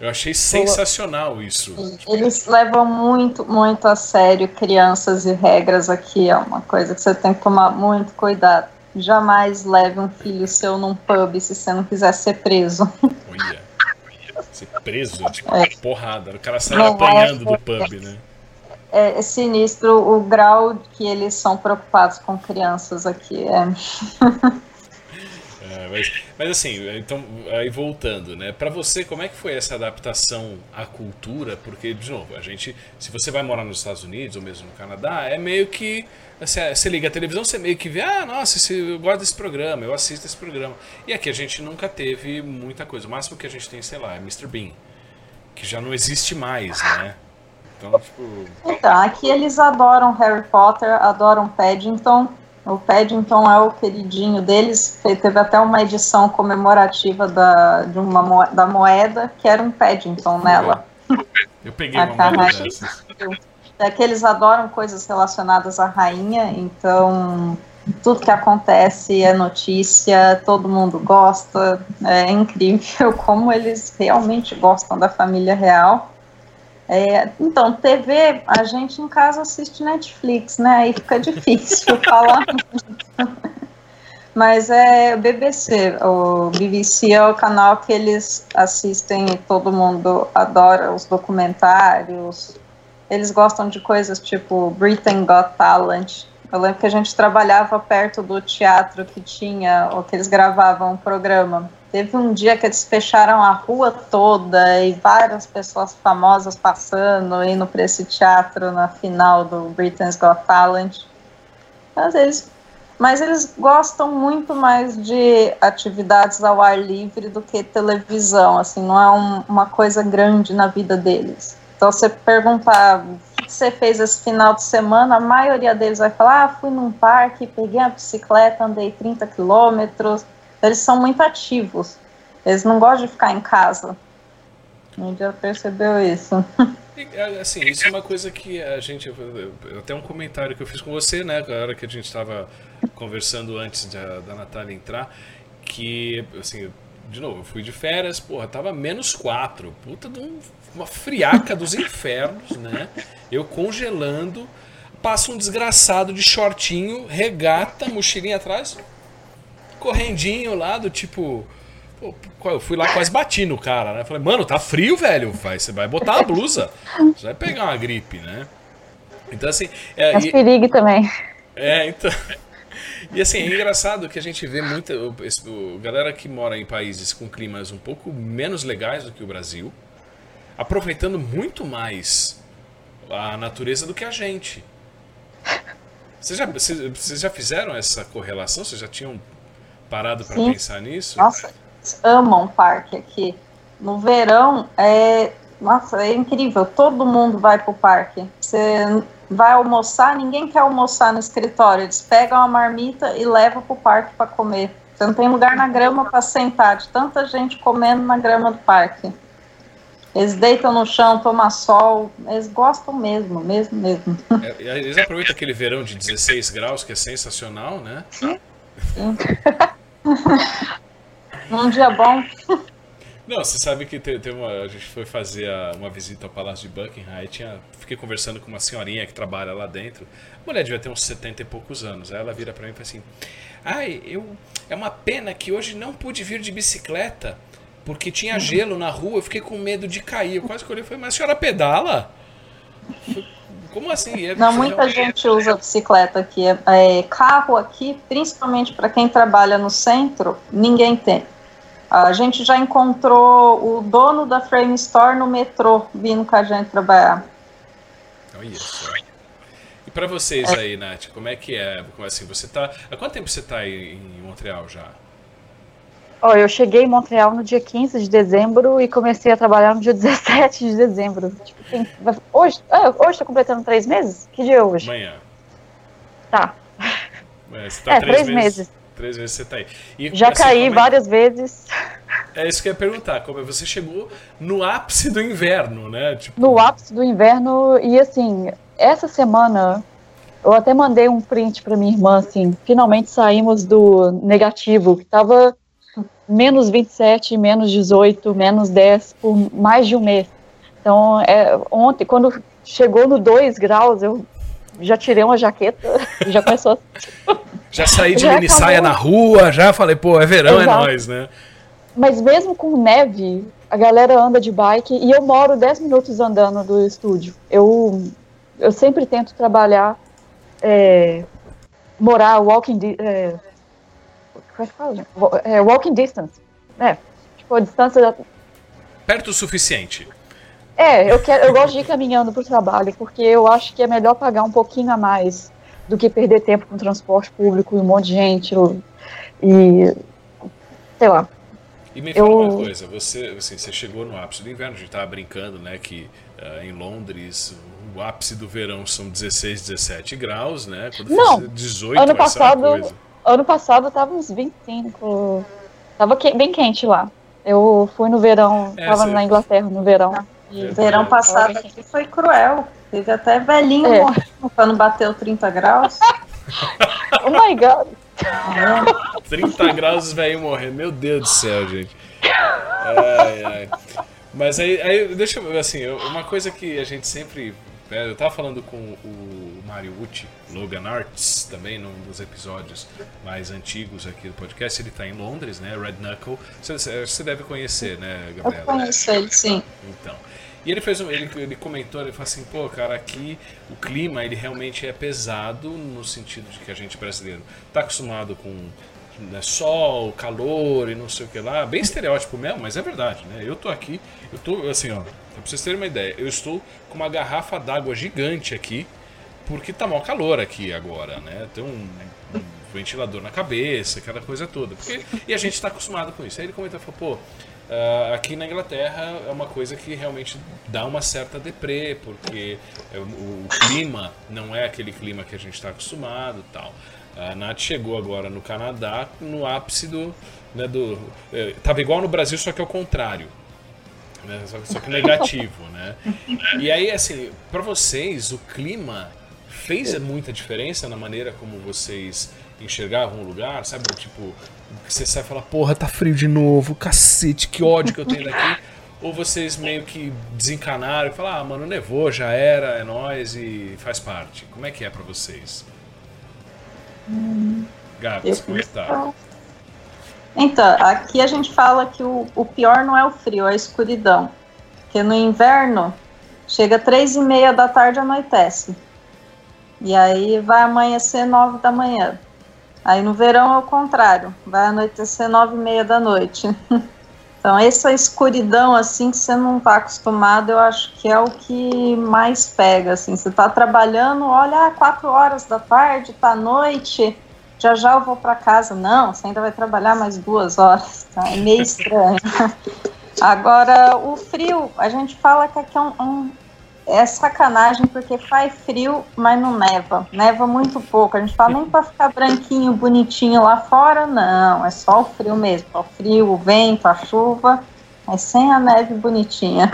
Speaker 1: Eu achei sensacional isso.
Speaker 3: Eles levam muito, muito a sério crianças e regras aqui. É uma coisa que você tem que tomar muito cuidado. Jamais leve um filho seu num pub se você não quiser ser preso.
Speaker 1: Olha, ser preso, tipo,
Speaker 3: É.
Speaker 1: porrada. O cara sai
Speaker 3: Não,
Speaker 1: apanhando
Speaker 3: é-
Speaker 1: do pub, né?
Speaker 3: É, é sinistro o grau que eles são preocupados com crianças aqui. É.
Speaker 1: É, mas, mas assim, então, aí voltando, né? Pra você, como é que foi essa adaptação à cultura? Porque, de novo, a gente, se você vai morar nos Estados Unidos ou mesmo no Canadá, é meio que você, você liga a televisão, você meio que vê, ah, nossa, esse, eu gosto desse programa, eu assisto esse programa. E aqui a gente nunca teve muita coisa. O máximo que a gente tem, sei lá, é mister Bean, que já não existe mais, né? Então, tipo,
Speaker 3: Então, aqui eles adoram Harry Potter, adoram Paddington. O Paddington é o queridinho deles. Teve até uma edição comemorativa da, de uma, mo- da moeda, que era um Paddington nela.
Speaker 1: eu peguei
Speaker 3: A
Speaker 1: uma moeda
Speaker 3: carragem.
Speaker 1: dessas.
Speaker 3: É que eles adoram coisas relacionadas à rainha, então tudo que acontece é notícia, todo mundo gosta. É incrível como eles realmente gostam da família real. É, então, T V, a gente em casa assiste Netflix, né? Aí fica difícil falar muito. Mas é o B B C. O B B C é o canal que eles assistem e todo mundo adora os documentários. Eles gostam de coisas tipo Britain Got Talent. Eu lembro que a gente trabalhava perto do teatro que tinha, ou que eles gravavam um programa. Teve um dia que eles fecharam a rua toda e várias pessoas famosas passando, indo para esse teatro na final do Britain's Got Talent. Mas eles, mas eles gostam muito mais de atividades ao ar livre do que televisão, assim, não é um, uma coisa grande na vida deles. Então, você perguntar o que você fez esse final de semana, a maioria deles vai falar, ah, fui num parque, peguei a bicicleta, andei trinta quilômetros. Eles são muito ativos. Eles não gostam de ficar em casa. A gente já percebeu isso.
Speaker 1: E, assim, isso é uma coisa que a gente... Até um comentário que eu fiz com você, né? Na hora que a gente estava conversando antes da, da Natália entrar, que, assim, de novo, eu fui de férias, porra, tava menos quatro. Puta de um, uma friaca dos infernos, né? Eu congelando, passa um desgraçado de shortinho, regata, mochilinha atrás, correndinho lá do tipo... Pô, eu fui lá, quase bati no cara, né? Falei, mano, tá frio, velho. Vai, você vai botar a blusa. Você vai pegar uma gripe, né? Então, assim... É,
Speaker 2: Mas
Speaker 1: e,
Speaker 2: perigo também.
Speaker 1: é, então... E assim, é engraçado que a gente vê muita... O, o, galera que mora em países com climas um pouco menos legais do que o Brasil, aproveitando muito mais a natureza do que a gente. Vocês já, vocês, vocês já fizeram essa correlação? Vocês já tinham parado para pensar nisso?
Speaker 3: Nossa, eles amam parque aqui. No verão, é, nossa, é incrível. Todo mundo vai pro parque. Você vai almoçar, ninguém quer almoçar no escritório. Eles pegam a marmita e levam pro parque para comer. Você não tem lugar na grama para sentar, de tanta gente comendo na grama do parque. Eles deitam no chão, tomam sol. Eles gostam mesmo, mesmo, mesmo.
Speaker 1: É, eles aproveitam aquele verão de dezesseis graus, que é sensacional, né?
Speaker 3: Sim. Sim. Num dia bom.
Speaker 1: Não, você sabe que tem, tem uma, a gente foi fazer a, uma visita ao Palácio de Buckingham e tinha, fiquei conversando com uma senhorinha que trabalha lá dentro. A mulher devia ter uns setenta e poucos anos. Aí ela vira pra mim e fala assim: ai, eu, é uma pena que hoje não pude vir de bicicleta porque tinha gelo na rua, eu fiquei com medo de cair. Eu quase que olhei e falei, mas a senhora pedala? Como assim? É,
Speaker 3: não, muita gente usa bicicleta aqui. É, carro aqui, principalmente para quem trabalha no centro, ninguém tem. A gente já encontrou o dono da Frame Store no metrô, vindo com a gente trabalhar.
Speaker 1: Olha só. E para vocês
Speaker 3: é.
Speaker 1: aí, Nath, como é que é? Como assim, você tá, há quanto tempo você está aí em Montreal já?
Speaker 2: Oh, eu cheguei em Montreal no dia quinze de dezembro e comecei a trabalhar no dia dezessete de dezembro. Tipo, tem, hoje estou hoje completando três meses? Que dia é hoje?
Speaker 1: Amanhã.
Speaker 2: Tá.
Speaker 1: É, você tá
Speaker 2: é,
Speaker 1: três,
Speaker 2: três meses.
Speaker 1: meses. Três meses você tá aí. E,
Speaker 2: Já
Speaker 1: assim,
Speaker 2: caí
Speaker 1: é...
Speaker 2: várias vezes.
Speaker 1: É isso que eu ia perguntar. Como você chegou no ápice do inverno, né? Tipo...
Speaker 2: No ápice do inverno. E assim, essa semana eu até mandei um print para minha irmã, assim, finalmente saímos do negativo, que tava menos vinte e sete, menos dezoito, menos dez por mais de um mês. Então, é, ontem, quando chegou no dois graus, eu já tirei uma jaqueta e já começou a...
Speaker 1: Já saí de mini saia na rua, já falei, pô, é verão, Exato. É nóis, né?
Speaker 2: Mas mesmo com neve, a galera anda de bike e eu moro dez minutos andando do estúdio. Eu, eu sempre tento trabalhar, é, morar walking, é, como é que fala? É, walking distance. É, tipo, a distância... Da...
Speaker 1: Perto o suficiente.
Speaker 2: É, eu, quero, eu gosto de ir caminhando pro trabalho, porque eu acho que é melhor pagar um pouquinho a mais do que perder tempo com transporte público e um monte de gente. E, sei lá.
Speaker 1: E me fala eu... uma coisa, você, assim, você chegou no ápice do inverno, a gente estava brincando, né, que uh, em Londres o ápice do verão são dezesseis, dezessete graus, né? Quando
Speaker 2: Não,
Speaker 1: dezoito
Speaker 2: ano
Speaker 1: vai
Speaker 2: passado,
Speaker 1: ser uma coisa.
Speaker 2: Ano passado tava uns vinte e cinco, tava que, bem quente lá. Eu fui no verão, é, tava você... na Inglaterra no verão.
Speaker 3: E verão passado aqui foi cruel, teve até velhinho é. morrendo quando bateu trinta graus.
Speaker 2: Oh my God!
Speaker 1: trinta graus os velhinhos morrendo, meu Deus do céu, gente. Ai, ai. Mas aí, aí, deixa eu ver, assim, uma coisa que a gente sempre... Eu tava falando com o Mário Ucci, Logan Arts, também num dos episódios mais antigos aqui do podcast. Ele tá em Londres, né, Red Knuckle. Você, você deve conhecer, né, Gabriela?
Speaker 3: Eu conheço ele, sim.
Speaker 1: Então... E ele fez um, ele, ele comentou, ele falou assim, pô, cara, aqui o clima ele realmente é pesado no sentido de que a gente brasileiro tá acostumado com, né, sol, calor e não sei o que lá, bem estereótipo mesmo, mas é verdade, né? Eu tô aqui, eu tô assim, ó, pra vocês terem uma ideia, eu estou com uma garrafa d'água gigante aqui, porque tá mal calor aqui agora, né? Tem um, um ventilador na cabeça, aquela coisa toda, porque, e a gente tá acostumado com isso. Aí ele comentou, falou, pô, Uh, aqui na Inglaterra é uma coisa que realmente dá uma certa deprê, porque o, o clima não é aquele clima que a gente está acostumado e tal. A Nath chegou agora no Canadá no ápice do... Né, do eh, tava igual no Brasil, só que ao contrário. Né, só, só que negativo, né? E aí, assim, para vocês, o clima fez muita diferença na maneira como vocês enxergavam o lugar, sabe? Tipo... Você sai e fala, porra, tá frio de novo, cacete, que ódio que eu tenho daqui. Ou vocês meio que desencanaram e falam, ah, mano, nevou, já era, é nóis e faz parte. Como é que é pra vocês?
Speaker 3: Hum,
Speaker 1: Gabs, como é que tá?
Speaker 3: Então, aqui a gente fala que o, o pior não é o frio, é a escuridão. Porque no inverno, chega três e meia da tarde, anoitece. E aí vai amanhecer nove da manhã. Aí no verão é o contrário, vai anoitecer nove e meia da noite. Então essa escuridão assim que você não está acostumado, eu acho que é o que mais pega, assim, você está trabalhando, olha, quatro horas da tarde, tá noite, já já eu vou para casa. Não, você ainda vai trabalhar mais duas horas, tá? É meio estranho. Agora o frio, a gente fala que aqui é um, um é sacanagem porque faz frio, mas não neva. Neva muito pouco. A gente fala nem para ficar branquinho, bonitinho lá fora, não. É só o frio mesmo. Só o frio, o vento, a chuva, mas sem a neve bonitinha.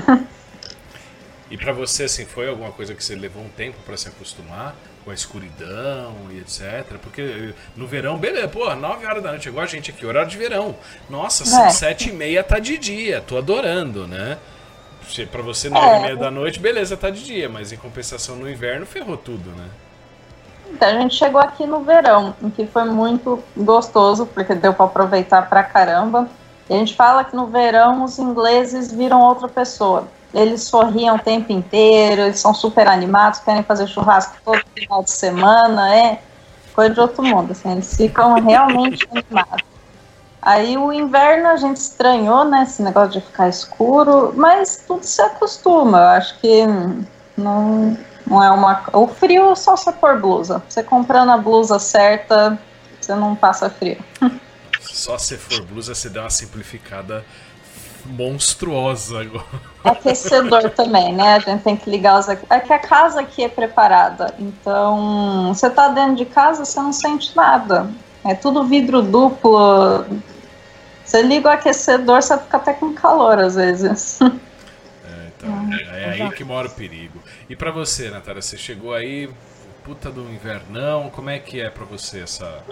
Speaker 1: E para você, assim, foi alguma coisa que você levou um tempo para se acostumar com a escuridão e etcétera? Porque no verão, beleza, pô, nove horas da noite, igual a gente aqui, horário de verão. Nossa, é. sete e meia tá de dia, tô adorando, né? Pra você, nove e meia da noite, beleza, tá de dia, mas em compensação no inverno ferrou tudo, né?
Speaker 3: Então, a gente chegou aqui no verão, o que foi muito gostoso, porque deu pra aproveitar pra caramba. E a gente fala que no verão os ingleses viram outra pessoa. Eles sorriam o tempo inteiro, eles são super animados, querem fazer churrasco todo final de semana, é coisa de outro mundo, assim, eles ficam realmente animados. Aí o inverno a gente estranhou, né, esse negócio de ficar escuro, mas tudo se acostuma, eu acho que não, não é uma... O frio é só você pôr blusa, você comprando a blusa certa, você não passa frio.
Speaker 1: Só se for blusa você dá uma simplificada monstruosa agora.
Speaker 3: Aquecedor também, né, a gente tem que ligar os... É que a casa aqui é preparada, então você tá dentro de casa, você não sente nada. É tudo vidro duplo. Você liga o aquecedor, você fica até com calor às vezes.
Speaker 1: É, então, é, é aí que mora o perigo. E pra você, Natália, você chegou aí, puta do invernão, como é que é pra você essa...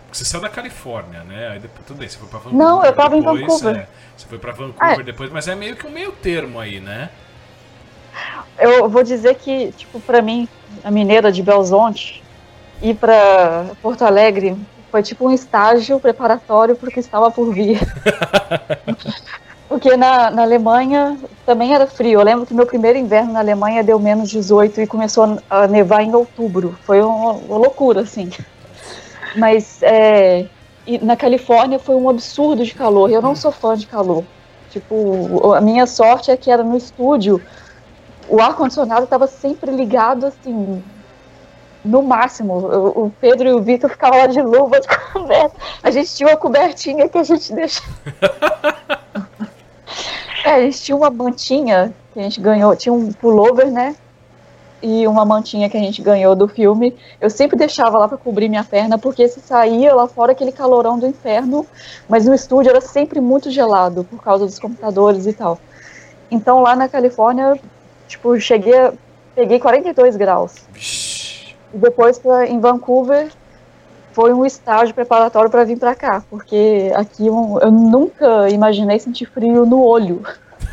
Speaker 1: Você saiu da Califórnia, né? Aí depois, tudo bem, você foi pra Vancouver.
Speaker 2: Não, eu tava
Speaker 1: depois,
Speaker 2: em Vancouver.
Speaker 1: É, você foi pra Vancouver
Speaker 2: Ah,
Speaker 1: depois, mas é meio que um meio termo aí, né?
Speaker 2: eu vou dizer que, tipo, pra mim, a mineira de Belzonte, ir pra Porto Alegre foi tipo um estágio preparatório pro que estava por vir. Porque na, na Alemanha também era frio. Eu lembro que meu primeiro inverno na Alemanha deu menos dezoito e começou a nevar em outubro. Foi uma, uma loucura, assim. Mas é, e na Califórnia foi um absurdo de calor. Eu não sou fã de calor. Tipo, a minha sorte é que era no estúdio. O ar-condicionado estava sempre ligado, assim, no máximo. O, o Pedro e o Vitor ficavam lá de luva, de coberta. A gente tinha uma cobertinha que a gente deixava. É, a gente tinha uma mantinha que a gente ganhou, tinha um pullover, né? E uma mantinha que a gente ganhou do filme. Eu sempre deixava lá para cobrir minha perna, porque se saía lá fora aquele calorão do inferno, mas no estúdio era sempre muito gelado, por causa dos computadores e tal. Então lá na Califórnia, tipo, cheguei, a, peguei quarenta e dois graus. E depois pra, em Vancouver foi um estágio preparatório para vir para cá, porque aqui eu, eu nunca imaginei sentir frio no olho.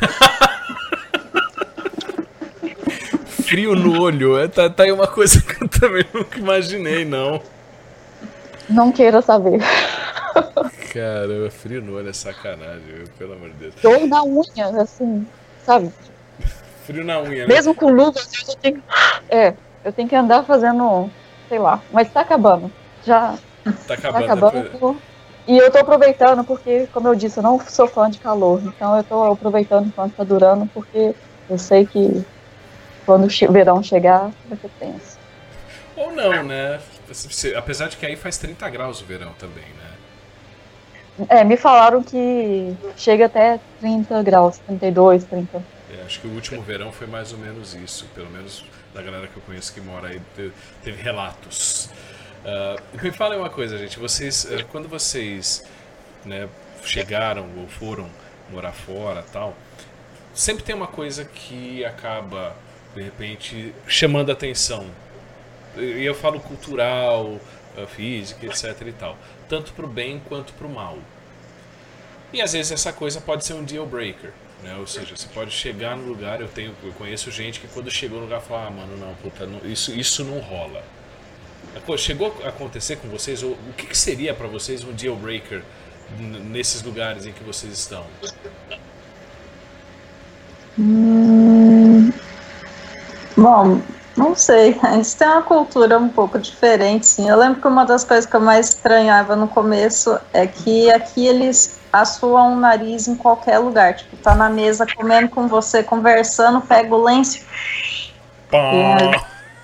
Speaker 1: Frio no olho, é, tá, tá aí uma coisa que eu também nunca imaginei, não.
Speaker 2: Não queira saber.
Speaker 1: Caramba, frio no olho é sacanagem, viu? Pelo amor de Deus.
Speaker 2: Dor na unha, assim, sabe?
Speaker 1: Frio na unha, né?
Speaker 2: Mesmo com luvas, eu tenho, é, eu tenho que andar fazendo, sei lá, mas tá acabando. Já
Speaker 1: tá acabando.
Speaker 2: Tá acabando depois... E eu tô aproveitando porque, como eu disse, eu não sou fã de calor. Então eu tô aproveitando enquanto tá durando, porque eu sei que quando o verão chegar, vai ser tenso.
Speaker 1: Ou não, né? Apesar de que aí faz trinta graus o verão também, né?
Speaker 2: É, me falaram que chega até trinta graus, trinta e dois, trinta.
Speaker 1: É, acho que o último verão foi mais ou menos isso. Pelo menos da galera que eu conheço que mora aí, teve relatos. Uh, me falem uma coisa, gente. Vocês, uh, quando vocês, né, chegaram ou foram morar fora, tal, sempre tem uma coisa que acaba de repente chamando a atenção. E eu falo cultural, uh, física, etc e tal, tanto pro bem quanto pro mal. E às vezes essa coisa pode ser um deal breaker, né? Ou seja, você pode chegar no lugar, eu tenho, eu conheço gente que quando chegou no lugar fala, ah, mano, não, puta, não, isso, isso não rola. Chegou a acontecer com vocês? O que, que seria para vocês um deal breaker nesses lugares em que vocês estão?
Speaker 3: Hum, bom, não sei. A gente tem uma cultura um pouco diferente, sim. Eu lembro que uma das coisas que eu mais estranhava no começo é que aqui eles assoam o nariz em qualquer lugar. Tipo, tá na mesa comendo com você, conversando, pega o lenço. É.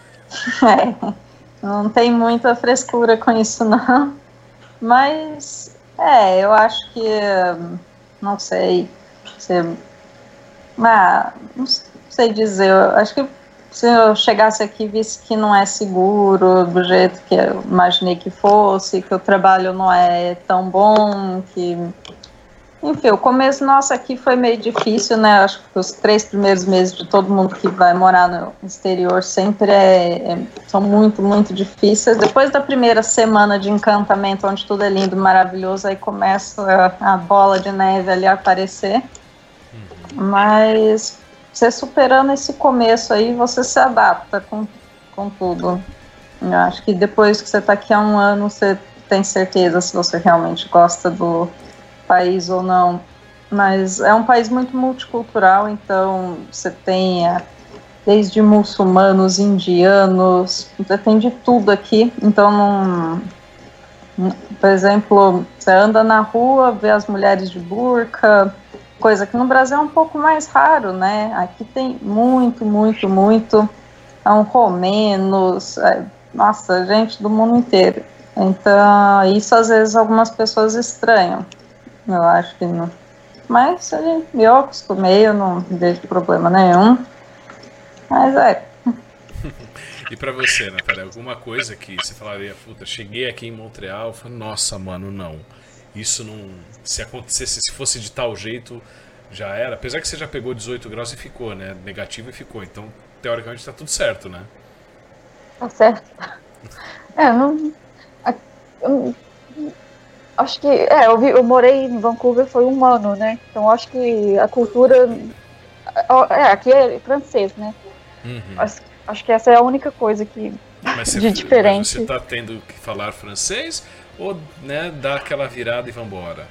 Speaker 3: Não tem muita frescura com isso, não. Mas, é, eu acho que, não sei, se, ah, não sei dizer, eu acho que se eu chegasse aqui e visse que não é seguro do jeito que eu imaginei que fosse, que o trabalho não é tão bom, que... Enfim, o começo nosso aqui foi meio difícil, né? Acho que os três primeiros meses de todo mundo que vai morar no exterior sempre é, é, são muito, muito difíceis. Depois da primeira semana de encantamento, onde tudo é lindo, maravilhoso, aí começa a, a bola de neve ali a aparecer. Mas você superando esse começo aí, você se adapta com, com tudo. Eu acho que depois que você está aqui há um ano, você tem certeza se você realmente gosta do país ou não, mas é um país muito multicultural, então você tem é, desde muçulmanos, indianos, você tem de tudo aqui, então não, por exemplo, você anda na rua, vê as mulheres de burca, coisa que no Brasil é um pouco mais raro, né? Aqui tem muito, muito, muito, são romenos, é, nossa, gente do mundo inteiro, então isso às vezes algumas pessoas estranham. Eu acho que não. Mas eu acostumei, eu não vejo problema nenhum. Mas é.
Speaker 1: E pra você, Natália, alguma coisa que você falaria, puta, cheguei aqui em Montreal, falei, nossa, mano, não. Isso não. Se acontecesse, se fosse de tal jeito, já era. Apesar que você já pegou dezoito graus e ficou, né? Negativo e ficou. Então, teoricamente, tá tudo certo, né?
Speaker 2: Tá certo. É, não. Acho que, é, eu, vi, eu morei em Vancouver foi um ano, né? Então acho que a cultura, é, aqui é francês, né?
Speaker 1: Uhum.
Speaker 2: Acho, acho que essa é a única coisa que
Speaker 1: Mas você,
Speaker 2: de diferente.
Speaker 1: Mas você está tendo que falar francês ou, né, dar aquela virada e vambora?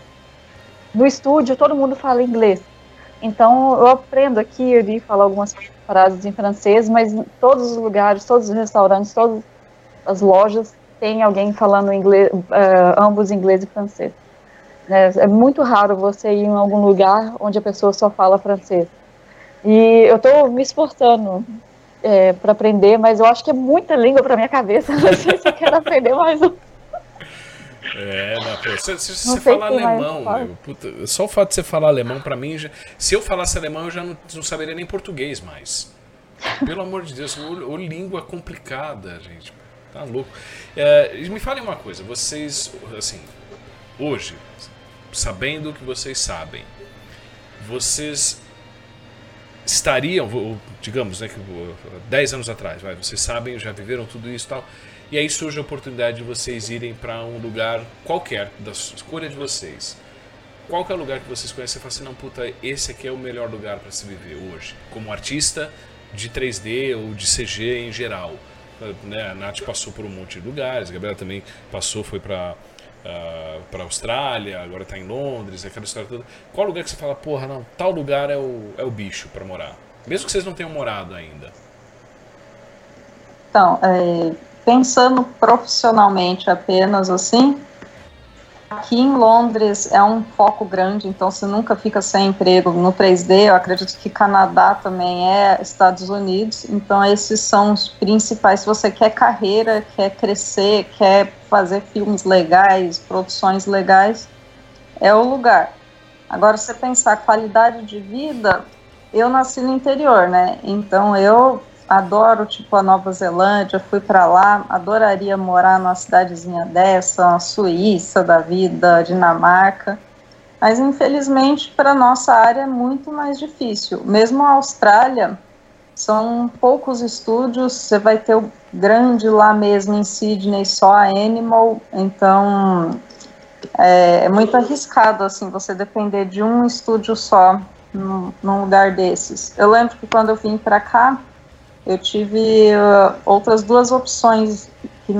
Speaker 2: No estúdio todo mundo fala inglês. Então eu aprendo aqui ali, falar algumas frases em francês, mas em todos os lugares, todos os restaurantes, todas as lojas tem alguém falando inglês, uh, ambos inglês e francês. É, é muito raro você ir em algum lugar onde a pessoa só fala francês. E eu estou me esforçando é, para aprender, mas eu acho que é muita língua para minha cabeça. Não sei se eu quero aprender mais um.
Speaker 1: É, não, pô, se, se, se você falar alemão, meu, puta, só o fato de você falar alemão, pra mim, já, se eu falasse alemão, eu já não, não saberia nem português mais. Pelo amor de Deus, o, o língua complicada, gente. Tá louco. É, me falem uma coisa, vocês, assim, hoje, sabendo o que vocês sabem, vocês estariam, digamos, né, que dez anos atrás, vai, vocês sabem, já viveram tudo isso e tal, e aí surge a oportunidade de vocês irem para um lugar qualquer, da escolha de vocês. Qual que é o lugar que vocês conhecem e falam assim, não, puta, esse aqui é o melhor lugar para se viver hoje, como artista de três D ou de C G em geral. Né, a Nath passou por um monte de lugares, a Gabriela também passou, foi para uh, para Austrália, agora está em Londres, aquela história toda. Qual lugar que você fala, porra, não, tal lugar é o, é o bicho para morar? Mesmo que vocês não tenham morado ainda.
Speaker 3: Então, é, pensando profissionalmente apenas assim, aqui em Londres é um foco grande, então você nunca fica sem emprego no três D. Eu acredito que Canadá também é Estados Unidos, então esses são os principais. Se você quer carreira, quer crescer, quer fazer filmes legais, produções legais, é o lugar. Agora, se você pensar qualidade de vida, eu nasci no interior, né? Então eu adoro, tipo, a Nova Zelândia, fui para lá, adoraria morar numa cidadezinha dessa, uma Suíça da vida, Dinamarca, mas infelizmente para nossa área é muito mais difícil. Mesmo a Austrália, são poucos estúdios, você vai ter o grande lá mesmo em Sydney, só a Animal, então é, é muito arriscado, assim, você depender de um estúdio só num, num lugar desses. Eu lembro que quando eu vim para cá, eu tive uh, outras duas opções que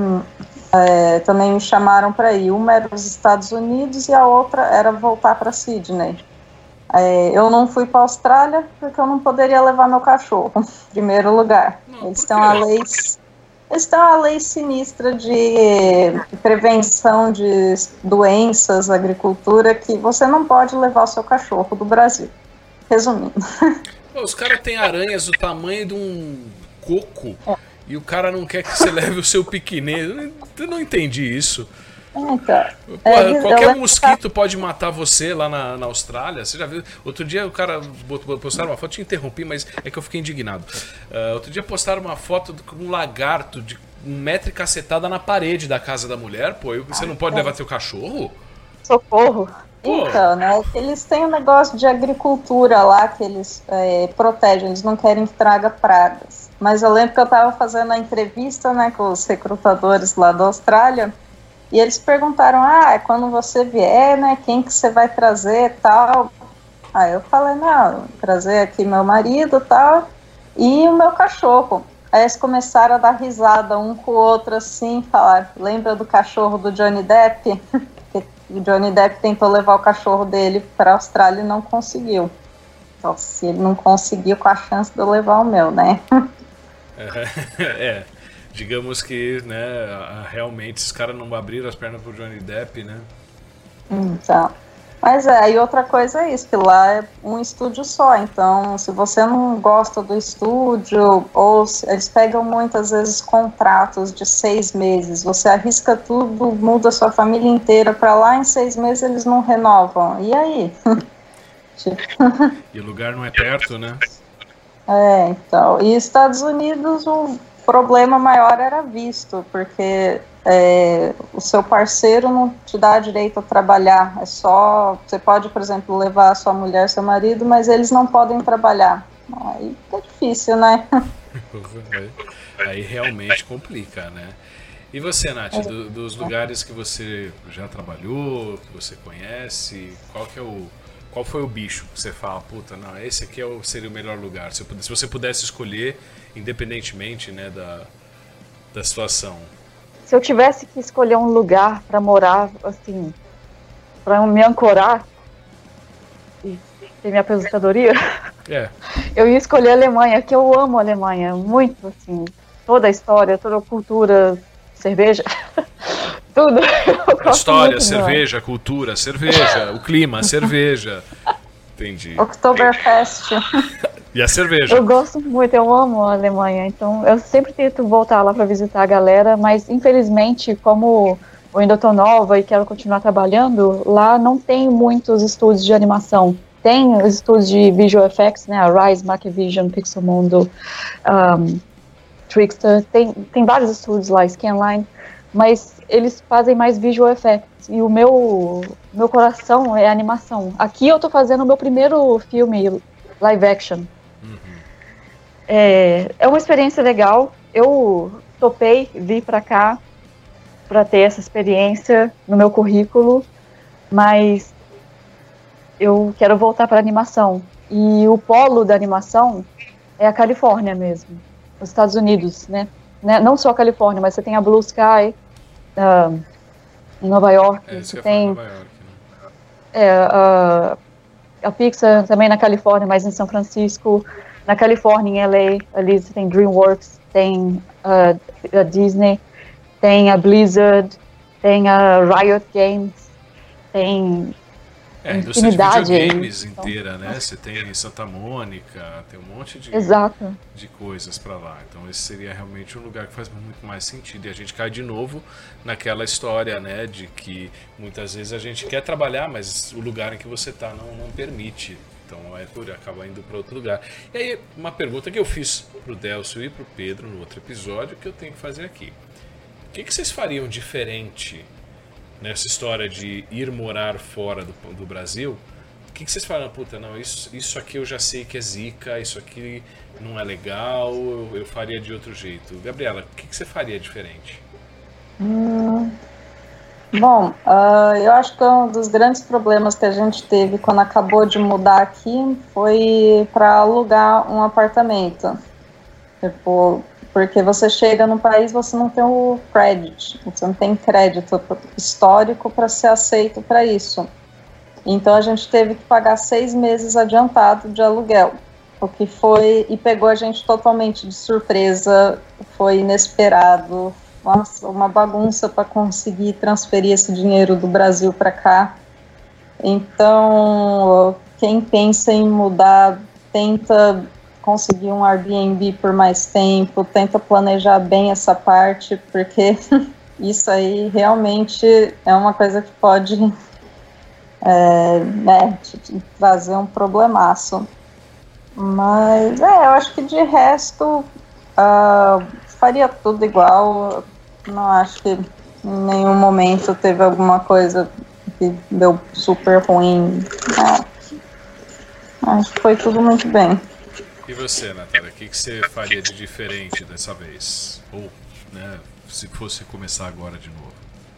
Speaker 3: é, também me chamaram para ir. Uma era os Estados Unidos e a outra era voltar para Sydney. É, eu não fui para a Austrália porque eu não poderia levar meu cachorro, em primeiro lugar.
Speaker 1: Não,
Speaker 3: eles têm uma lei, eles têm uma lei sinistra de, de prevenção de doenças, agricultura, que você não pode levar o seu cachorro do Brasil. Resumindo.
Speaker 1: Pô, os caras têm aranhas do tamanho de um coco é. E o cara não quer que você leve o seu piquenês. Eu não entendi isso.
Speaker 3: Então,
Speaker 1: Pô, é, qualquer mosquito que... pode matar você lá na, na Austrália. Você já viu? Outro dia o cara postaram uma foto, te interrompi, mas é que eu fiquei indignado. Uh, outro dia postaram uma foto com um lagarto de um metro e cacetada na parede da casa da mulher. Pô, você não pode levar teu cachorro?
Speaker 2: Socorro.
Speaker 1: Pô.
Speaker 3: Então, né, eles têm um negócio de agricultura lá que eles é, protegem, eles não querem que traga pragas. Mas eu lembro que eu estava fazendo a entrevista, né, com os recrutadores lá da Austrália, e eles perguntaram, ah, quando você vier, né, quem que você vai trazer e tal. Aí eu falei, não, trazer aqui meu marido e tal, e o meu cachorro. Aí eles começaram a dar risada um com o outro assim, falar, lembra do cachorro do Johnny Depp? O Johnny Depp tentou levar o cachorro dele para a Austrália e não conseguiu. Então, se ele não conseguiu, com a chance de eu levar o meu, né?
Speaker 1: É, é digamos que, né, realmente, esses caras não abriram as pernas pro Johnny Depp, né?
Speaker 3: Então, mas é, e outra coisa é isso, que lá é um estúdio só, então se você não gosta do estúdio, ou se, eles pegam muitas vezes contratos de seis meses, você arrisca tudo, muda sua família inteira para lá, em seis meses eles não renovam, e aí? tipo...
Speaker 1: E o lugar não é perto, né?
Speaker 3: É, então, e Estados Unidos o problema maior era visto, porque é, o seu parceiro não te dá direito a trabalhar, é só, você pode, por exemplo, levar a sua mulher, seu marido, mas eles não podem trabalhar. Aí é difícil, né?
Speaker 1: Aí realmente complica, né? E você, Nath, do, dos lugares que você já trabalhou, que você conhece, qual que é o qual foi o bicho que você fala, puta, não, esse aqui é o, seria o melhor lugar, se, eu, se você pudesse escolher, independentemente, né, da, da situação?
Speaker 2: Se eu tivesse que escolher um lugar para morar, assim, para me ancorar e ter minha aposentadoria,
Speaker 1: é.
Speaker 2: eu ia escolher a Alemanha, que eu amo a Alemanha, muito, assim, toda a história, toda a cultura, cerveja, tudo.
Speaker 1: A história, cerveja, a cultura, cerveja, o clima, cerveja. Entendi.
Speaker 3: Oktoberfest.
Speaker 1: E a cerveja.
Speaker 2: Eu gosto muito, eu amo a Alemanha, então eu sempre tento voltar lá para visitar a galera, mas infelizmente, como eu ainda tô nova e quero continuar trabalhando, lá não tem muitos estúdios de animação. Tem os estúdios de Visual Effects, né, a Rise, Macvision, Pixelmundo, um, Trickster, tem, tem vários estúdios lá, Scanline, mas eles fazem mais Visual Effects, e o meu, meu coração é animação. Aqui eu tô fazendo o meu primeiro filme live action. Uhum. É, é uma experiência legal, eu topei vir pra cá para ter essa experiência no meu currículo, mas eu quero voltar para animação. E o polo da animação é a Califórnia mesmo, os Estados Unidos, né? Não só a Califórnia, mas você tem a Blue Sky uh, em Nova York,
Speaker 1: é,
Speaker 2: você tem
Speaker 1: Nova York, né?
Speaker 2: é, a, a Pixar também na Califórnia, mas em São Francisco, na Califórnia, em L A, ali você tem DreamWorks, tem uh, a Disney, tem a Blizzard, tem a Riot Games, tem
Speaker 1: é, a indústria de videogames
Speaker 2: aí,
Speaker 1: inteira, então, né? Você tem Santa Mônica, tem um monte de,
Speaker 2: exato.
Speaker 1: de coisas para lá. Então esse seria realmente um lugar que faz muito mais sentido. E a gente cai de novo naquela história, né? De que muitas vezes a gente quer trabalhar, mas o lugar em que você está não, não permite. Então é por acaba indo para outro lugar. E aí, uma pergunta que eu fiz pro Delcio e pro Pedro no outro episódio, que eu tenho que fazer aqui. O que, que vocês fariam diferente nessa história de ir morar fora do, do Brasil? O que, que vocês falam? Puta, não, isso, isso aqui eu já sei que é zica, isso aqui não é legal, eu, eu faria de outro jeito. Gabriela, o que, que você faria diferente?
Speaker 3: Hum, bom, uh, eu acho que um dos grandes problemas que a gente teve quando acabou de mudar aqui foi para alugar um apartamento. Tipo, porque você chega no país, você não tem o credit, você não tem crédito histórico para ser aceito para isso. Então a gente teve que pagar seis meses adiantado de aluguel, o que foi, e pegou a gente totalmente de surpresa, foi inesperado, nossa, uma bagunça para conseguir transferir esse dinheiro do Brasil para cá. Então, quem pensa em mudar, tenta conseguir um Airbnb por mais tempo, tenta planejar bem essa parte, porque isso aí realmente é uma coisa que pode é, né, te trazer um problemaço. Mas é, eu acho que de resto uh, faria tudo igual. Não acho que em nenhum momento teve alguma coisa que deu super ruim. É, acho que foi tudo muito bem.
Speaker 1: E você, Natália, o que, que você faria de diferente dessa vez? Ou, né, se fosse começar agora de novo?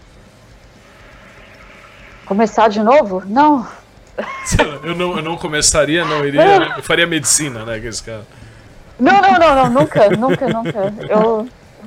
Speaker 2: Começar de novo? Não.
Speaker 1: Eu não, eu não começaria, não iria. Eu faria medicina, né, aqueles caras.
Speaker 2: Não, não, não, não, nunca, nunca, nunca. Eu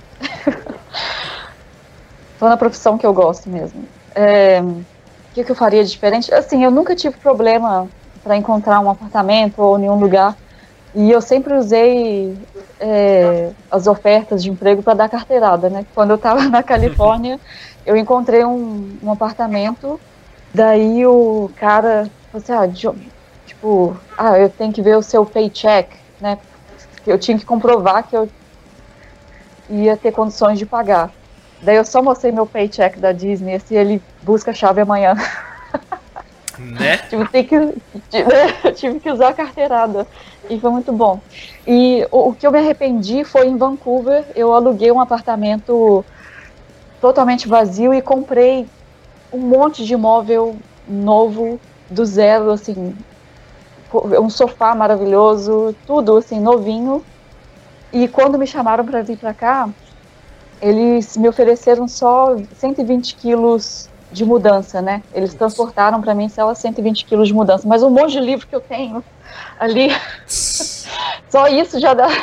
Speaker 2: tô na profissão que eu gosto mesmo. É, o que, que eu faria de diferente? Assim, eu nunca tive problema para encontrar um apartamento ou nenhum lugar. E eu sempre usei é, as ofertas de emprego para dar carteirada, né? Quando eu estava na Califórnia, eu encontrei um, um apartamento, daí o cara falou assim, ah, tipo, ah, eu tenho que ver o seu paycheck, né? Eu tinha que comprovar que eu ia ter condições de pagar. Daí eu só mostrei meu paycheck da Disney, assim, ele busca a chave amanhã.
Speaker 1: Né?
Speaker 2: tive, que, tive, tive que usar a carteirada. E foi muito bom. E o, o que eu me arrependi foi em Vancouver. Eu aluguei um apartamento totalmente vazio e comprei um monte de móvel novo, do zero, assim, um sofá maravilhoso, tudo assim, novinho. E quando me chamaram para vir para cá, eles me ofereceram só cento e vinte quilos de mudança, né? Eles transportaram para mim só cento e vinte quilos de mudança. Mas um monte de livro que eu tenho ali, só isso já dá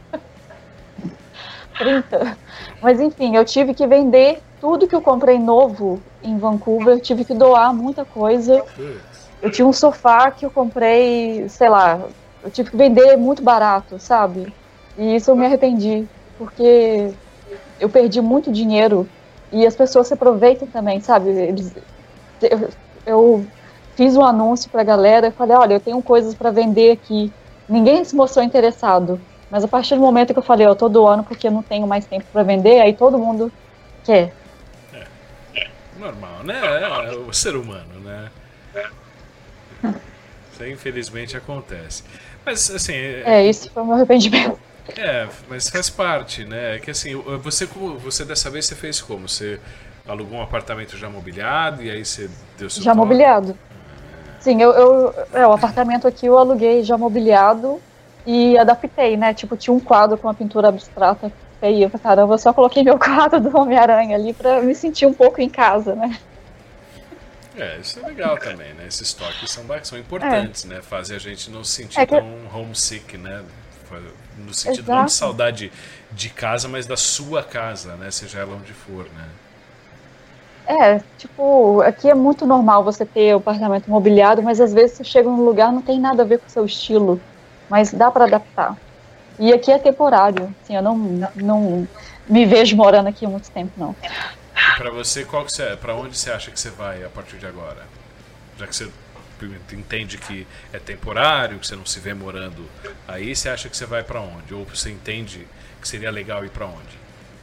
Speaker 2: trinta. Mas enfim, eu tive que vender tudo que eu comprei novo em Vancouver, eu tive que doar muita coisa. Eu tinha um sofá que eu comprei, sei lá, eu tive que vender muito barato, sabe? E isso eu me arrependi, porque eu perdi muito dinheiro e as pessoas se aproveitam também, sabe? Eles, eu, eu fiz um anúncio pra galera e falei, olha, eu tenho coisas para vender aqui. Ninguém se mostrou interessado, mas a partir do momento que eu falei, eu tô doando porque eu não tenho mais tempo para vender, aí todo mundo quer.
Speaker 1: É, é normal, né? É o ser humano, né? Isso aí, infelizmente acontece. Mas assim. É,
Speaker 2: é isso foi o meu arrependimento.
Speaker 1: É, mas faz parte, né? É que assim, você, você dessa vez você fez como? Você alugou um apartamento já mobiliado e aí você deu seu
Speaker 2: Já
Speaker 1: toque?
Speaker 2: mobiliado. Sim, eu, eu é, o apartamento aqui eu aluguei já mobiliado e adaptei, né? Tipo, tinha um quadro com uma pintura abstrata feia pra caramba, eu só coloquei meu quadro do Homem-Aranha ali pra me sentir um pouco em casa, né?
Speaker 1: É, isso é legal também, né? Esses toques são, são importantes, é. né? Fazem a gente não se sentir
Speaker 2: é que...
Speaker 1: tão homesick, né? No sentido Exato. não de saudade de casa, mas da sua casa, né? Seja ela onde for, né?
Speaker 2: É, tipo, aqui é muito normal você ter o apartamento mobiliado, mas às vezes você chega num lugar não tem nada a ver com o seu estilo, mas dá pra adaptar. E aqui é temporário, assim, eu não, não me vejo morando aqui há muito tempo, não.
Speaker 1: E pra você, qual que você, pra onde você acha que você vai a partir de agora? Já que você entende que é temporário, que você não se vê morando aí, você acha que você vai pra onde? Ou você entende que seria legal ir pra onde?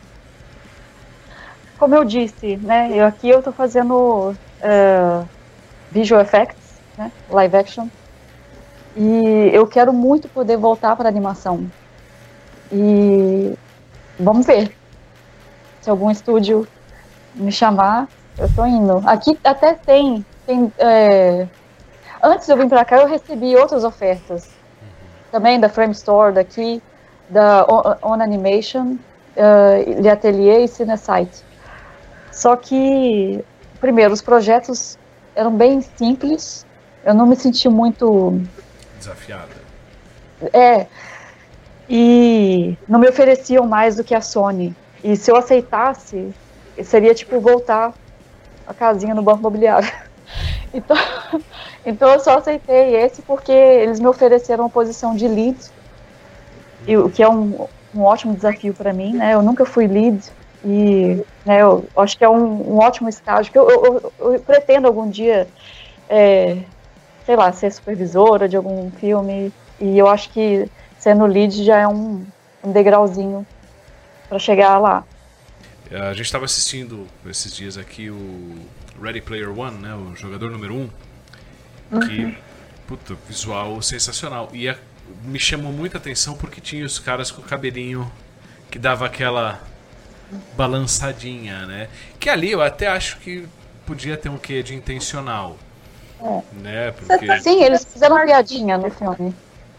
Speaker 2: Como eu disse, né, eu, aqui eu tô fazendo uh, visual effects, né, live action, e eu quero muito poder voltar para animação. E vamos ver se algum estúdio me chamar, eu tô indo. Aqui até tem, tem é, antes de eu vir pra cá, eu recebi outras ofertas. Também da Frame Store daqui, da On, On Animation, uh, de Atelier e Cinesite. Só que, primeiro, os projetos eram bem simples. Eu não me senti muito...
Speaker 1: desafiada.
Speaker 2: É. E não me ofereciam mais do que a Sony. E se eu aceitasse, seria tipo voltar a casinha no banco imobiliário. Então, então eu só aceitei esse porque eles me ofereceram uma posição de lead, e, o que é um, um ótimo desafio para mim, né? Eu nunca fui lead e né, eu acho que é um, um ótimo estágio que eu, eu, eu, eu pretendo algum dia, é, sei lá, ser supervisora de algum filme, e eu acho que sendo lead já é um, um degrauzinho para chegar lá.
Speaker 1: A gente estava assistindo esses dias aqui o Ready Player One, né, o jogador número um, uhum. que, puta, visual sensacional. E a, me chamou muita atenção porque tinha os caras com o cabelinho que dava aquela balançadinha, né? Que ali eu até acho que podia ter um quê de intencional. É. Né? Porque...
Speaker 2: Sim, eles fizeram uma piadinha no filme.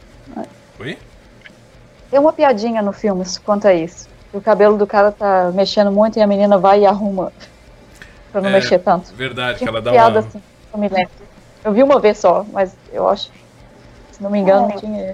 Speaker 1: Oi?
Speaker 2: Tem uma piadinha no filme quanto a isso. O cabelo do cara tá mexendo muito e a menina vai e arruma pra não é, mexer tanto.
Speaker 1: Verdade,
Speaker 2: Tinha
Speaker 1: que ela dá
Speaker 2: piada
Speaker 1: uma...
Speaker 2: assim, eu me lembro. Eu vi uma vez só, mas eu acho, se não me engano, é. tinha...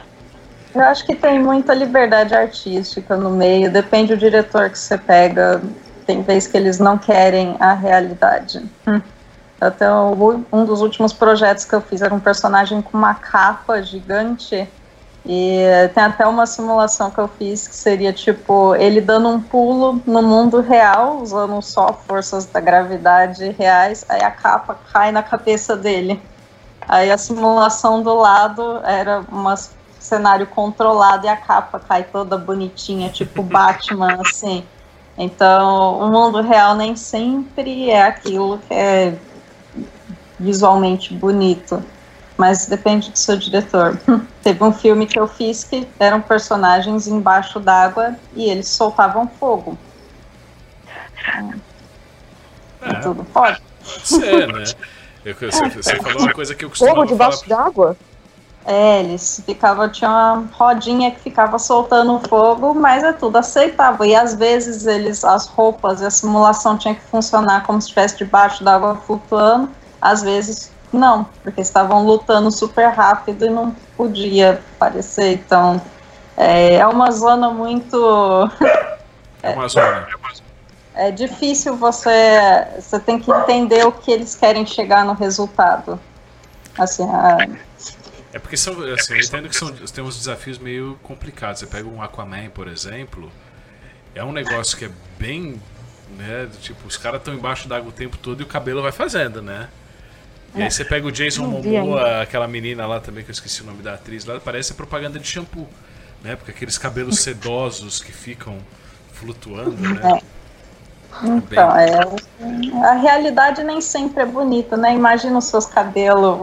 Speaker 3: Eu acho que tem muita liberdade artística no meio, depende do diretor que você pega, tem vezes que eles não querem a realidade. Hum. Até o, um dos últimos projetos que eu fiz era um personagem com uma capa gigante. E tem até uma simulação que eu fiz que seria tipo ele dando um pulo no mundo real, usando só forças da gravidade reais, aí a capa cai na cabeça dele. Aí a simulação do lado era um cenário controlado e a capa cai toda bonitinha, tipo Batman, assim. Então o mundo real nem sempre é aquilo que é visualmente bonito. Mas depende do seu diretor. Teve um filme que eu fiz que eram personagens embaixo d'água e eles soltavam fogo.
Speaker 1: É,
Speaker 3: tudo pode?
Speaker 1: Pode ser, né? Eu, você, você falou uma coisa que eu costumo
Speaker 2: Fogo debaixo
Speaker 1: falar...
Speaker 2: d'água?
Speaker 3: É, eles ficavam, tinha uma rodinha que ficava soltando fogo, mas é tudo aceitável. E às vezes eles, as roupas e a simulação tinha que funcionar como se estivesse debaixo d'água flutuando, às vezes não, porque estavam lutando super rápido e não podia aparecer. Então é, é uma zona muito.
Speaker 1: É uma zona.
Speaker 3: É difícil você. Você tem que entender o que eles querem chegar no resultado. Assim, a...
Speaker 1: É porque são, assim, eu entendo que são, tem uns desafios meio complicados. Você pega um Aquaman, por exemplo, é um negócio que é bem, né, tipo, os caras estão embaixo d'água o tempo todo e o cabelo vai fazendo, né? E aí você pega o Jason Momoa, aquela menina lá também, que eu esqueci o nome da atriz lá, parece propaganda de shampoo, né? Porque aqueles cabelos sedosos que ficam flutuando, né?
Speaker 3: Então, é, a realidade nem sempre é bonita, né? Imagina os seus cabelos...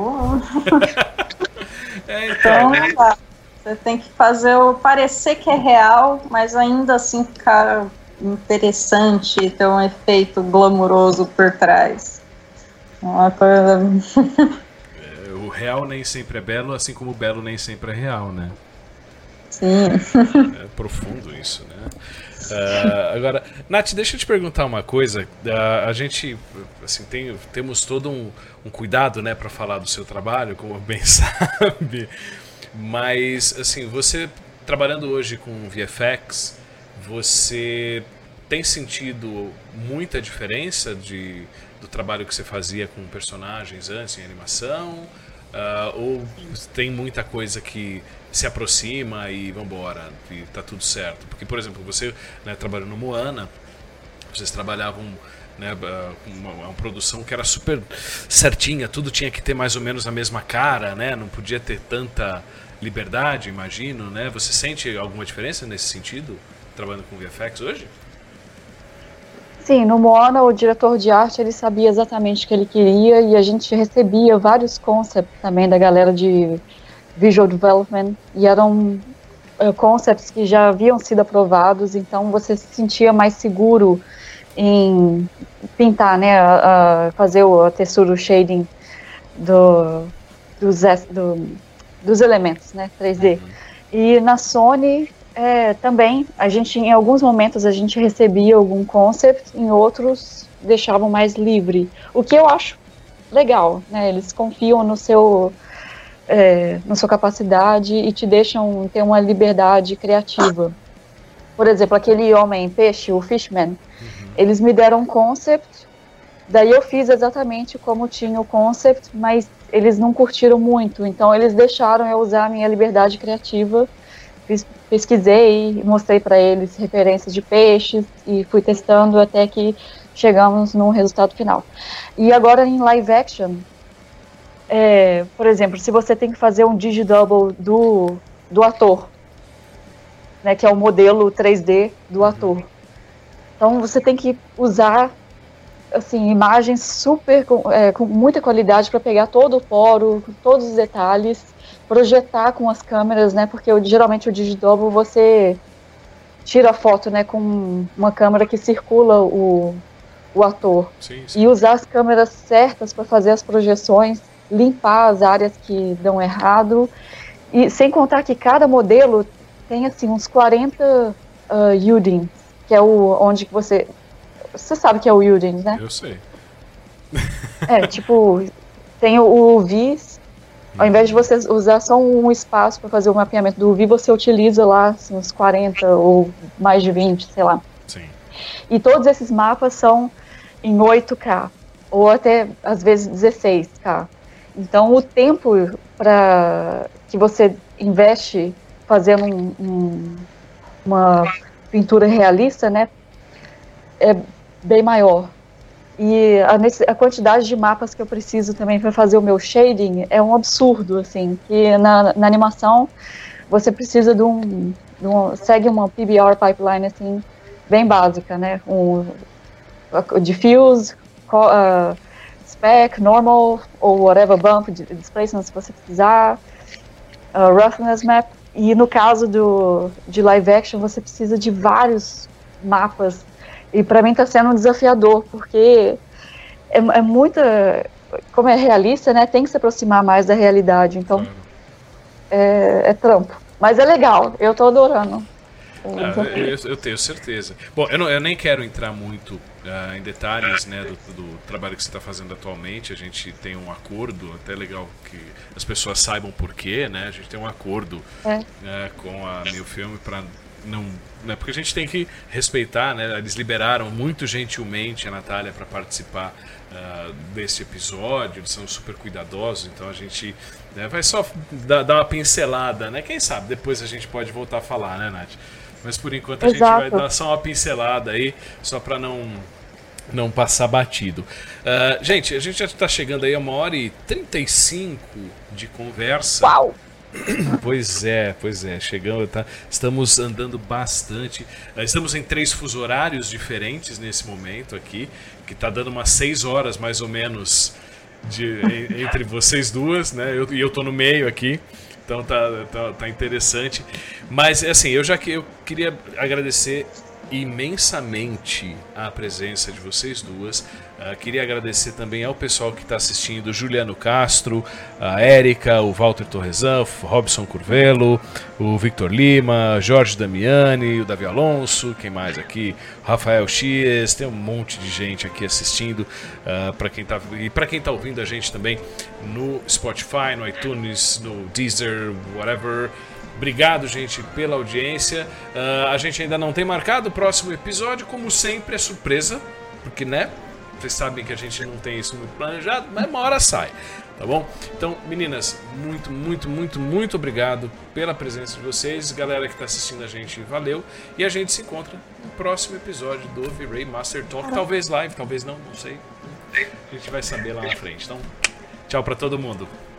Speaker 1: É, então, né?
Speaker 3: Então, você tem que fazer o parecer que é real, mas ainda assim ficar interessante, ter um efeito glamuroso por trás. Uma coisa...
Speaker 1: É, o real nem sempre é belo, assim como o belo nem sempre é real, né?
Speaker 3: Sim.
Speaker 1: É profundo isso, né? Uh, agora, Nath, deixa eu te perguntar uma coisa. Uh, a gente, assim, tem, temos todo um, um cuidado, né, para falar do seu trabalho, como bem sabe. Mas, assim, você trabalhando hoje com V F X, você tem sentido muita diferença de, do trabalho que você fazia com personagens antes em animação? Uh, ou tem muita coisa que se aproxima e vambora, e tá tudo certo? Porque, por exemplo, você, né, trabalhando no Moana, vocês trabalhavam, né, uma, uma produção que era super certinha, tudo tinha que ter mais ou menos a mesma cara, né? Não podia ter tanta liberdade, imagino, né? Você sente alguma diferença nesse sentido, trabalhando com V F X hoje?
Speaker 2: Sim, no Moana o diretor de arte ele sabia exatamente o que ele queria e a gente recebia vários concepts também da galera de Visual Development e eram uh, concepts que já haviam sido aprovados, então você se sentia mais seguro em pintar, né, a, a fazer a textura, o shading do, dos, do, dos elementos, né, três D. E na Sony é, também, a gente, em alguns momentos a gente recebia algum concept, em outros deixavam mais livre, o que eu acho legal, né, eles confiam no seu, é, na sua capacidade e te deixam ter uma liberdade criativa. Por exemplo, aquele homem-peixe, o Fishman, uhum. Eles me deram um concept, daí eu fiz exatamente como tinha o concept, mas eles não curtiram muito, então eles deixaram eu usar a minha liberdade criativa. Fiz, pesquisei, mostrei para eles referências de peixes e fui testando até que chegamos no resultado final. E agora em live action, é, por exemplo, se você tem que fazer um digidouble do, do ator, né, que é o modelo três D do ator, então você tem que usar assim, imagens super com, é, com muita qualidade para pegar todo o poro, todos os detalhes, projetar com as câmeras, né? Porque eu, geralmente o digidouble você tira a foto, né, com uma câmera que circula o, o ator.
Speaker 1: Sim, sim.
Speaker 2: E usar as câmeras certas para fazer as projeções, limpar as áreas que dão errado. E sem contar que cada modelo tem assim uns quarenta uh, U D Ns, que é o onde que você você sabe que é o U D N, né?
Speaker 1: Eu sei.
Speaker 2: É, tipo, tem o, o U V, ao invés de você usar só um espaço para fazer o mapeamento do U V, você utiliza lá assim, uns quarenta ou mais de vinte, sei lá.
Speaker 1: Sim.
Speaker 2: E todos esses mapas são em oito K, ou até às vezes dezesseis K. Então o tempo para que você investe fazendo um, um, uma pintura realista, né, é bem maior. E a, a quantidade de mapas que eu preciso também para fazer o meu shading é um absurdo, assim, que na, na animação você precisa de um, de um, segue uma P B R pipeline, assim, bem básica, né, um diffuse, uh, spec, normal, ou whatever bump, displacement se você precisar, uh, roughness map, e no caso do, de live action você precisa de vários mapas. E para mim está sendo um desafiador, porque é, é muita... Como é realista, né? Tem que se aproximar mais da realidade. Então, é, é trampo. Mas é legal, eu tô adorando.
Speaker 1: Ah, eu, eu tenho certeza. Bom, eu, não, eu nem quero entrar muito uh, em detalhes, né, do, do trabalho que você está fazendo atualmente. A gente tem um acordo, até legal que as pessoas saibam por quê, né? A gente tem um acordo é. uh, com a New Film para não, né, porque a gente tem que respeitar, né? Eles liberaram muito gentilmente a Natália para participar uh, desse episódio. Eles são super cuidadosos, então a gente, né, vai só dar, dar uma pincelada, né? Quem sabe depois a gente pode voltar a falar, né, Nath? Mas por enquanto a Exato. gente vai dar só uma pincelada aí, só para não, não passar batido. Uh, gente, a gente já está chegando aí a uma hora e trinta e cinco de conversa.
Speaker 2: Uau!
Speaker 1: Pois é, pois é. Chegamos, tá, estamos andando bastante. Uh, estamos em três fusos horários diferentes nesse momento aqui, que está dando umas seis horas mais ou menos de, entre vocês duas, né? E eu, eu tô no meio aqui. Então tá, tá, tá interessante. Mas assim, eu já que eu queria agradecer imensamente a presença de vocês duas. Uh, queria agradecer também ao pessoal que está assistindo, Juliano Castro, a Érica, o Walter Torresan, o Robson Curvelo, o Victor Lima, Jorge Damiani, o Davi Alonso, quem mais aqui? O Rafael Chies, tem um monte de gente aqui assistindo. Uh, para quem tá, e para quem está ouvindo a gente também no Spotify, no iTunes, no Deezer, whatever. Obrigado, gente, pela audiência. Uh, a gente ainda não tem marcado o próximo episódio, como sempre é surpresa, porque, né, vocês sabem que a gente não tem isso muito planejado, mas uma hora sai, tá bom? Então, meninas, muito, muito, muito, muito obrigado pela presença de vocês. Galera que está assistindo a gente, valeu. E a gente se encontra no próximo episódio do V-Ray Master Talk, talvez live, talvez não, não sei. A gente vai saber lá na frente. Então, tchau pra todo mundo.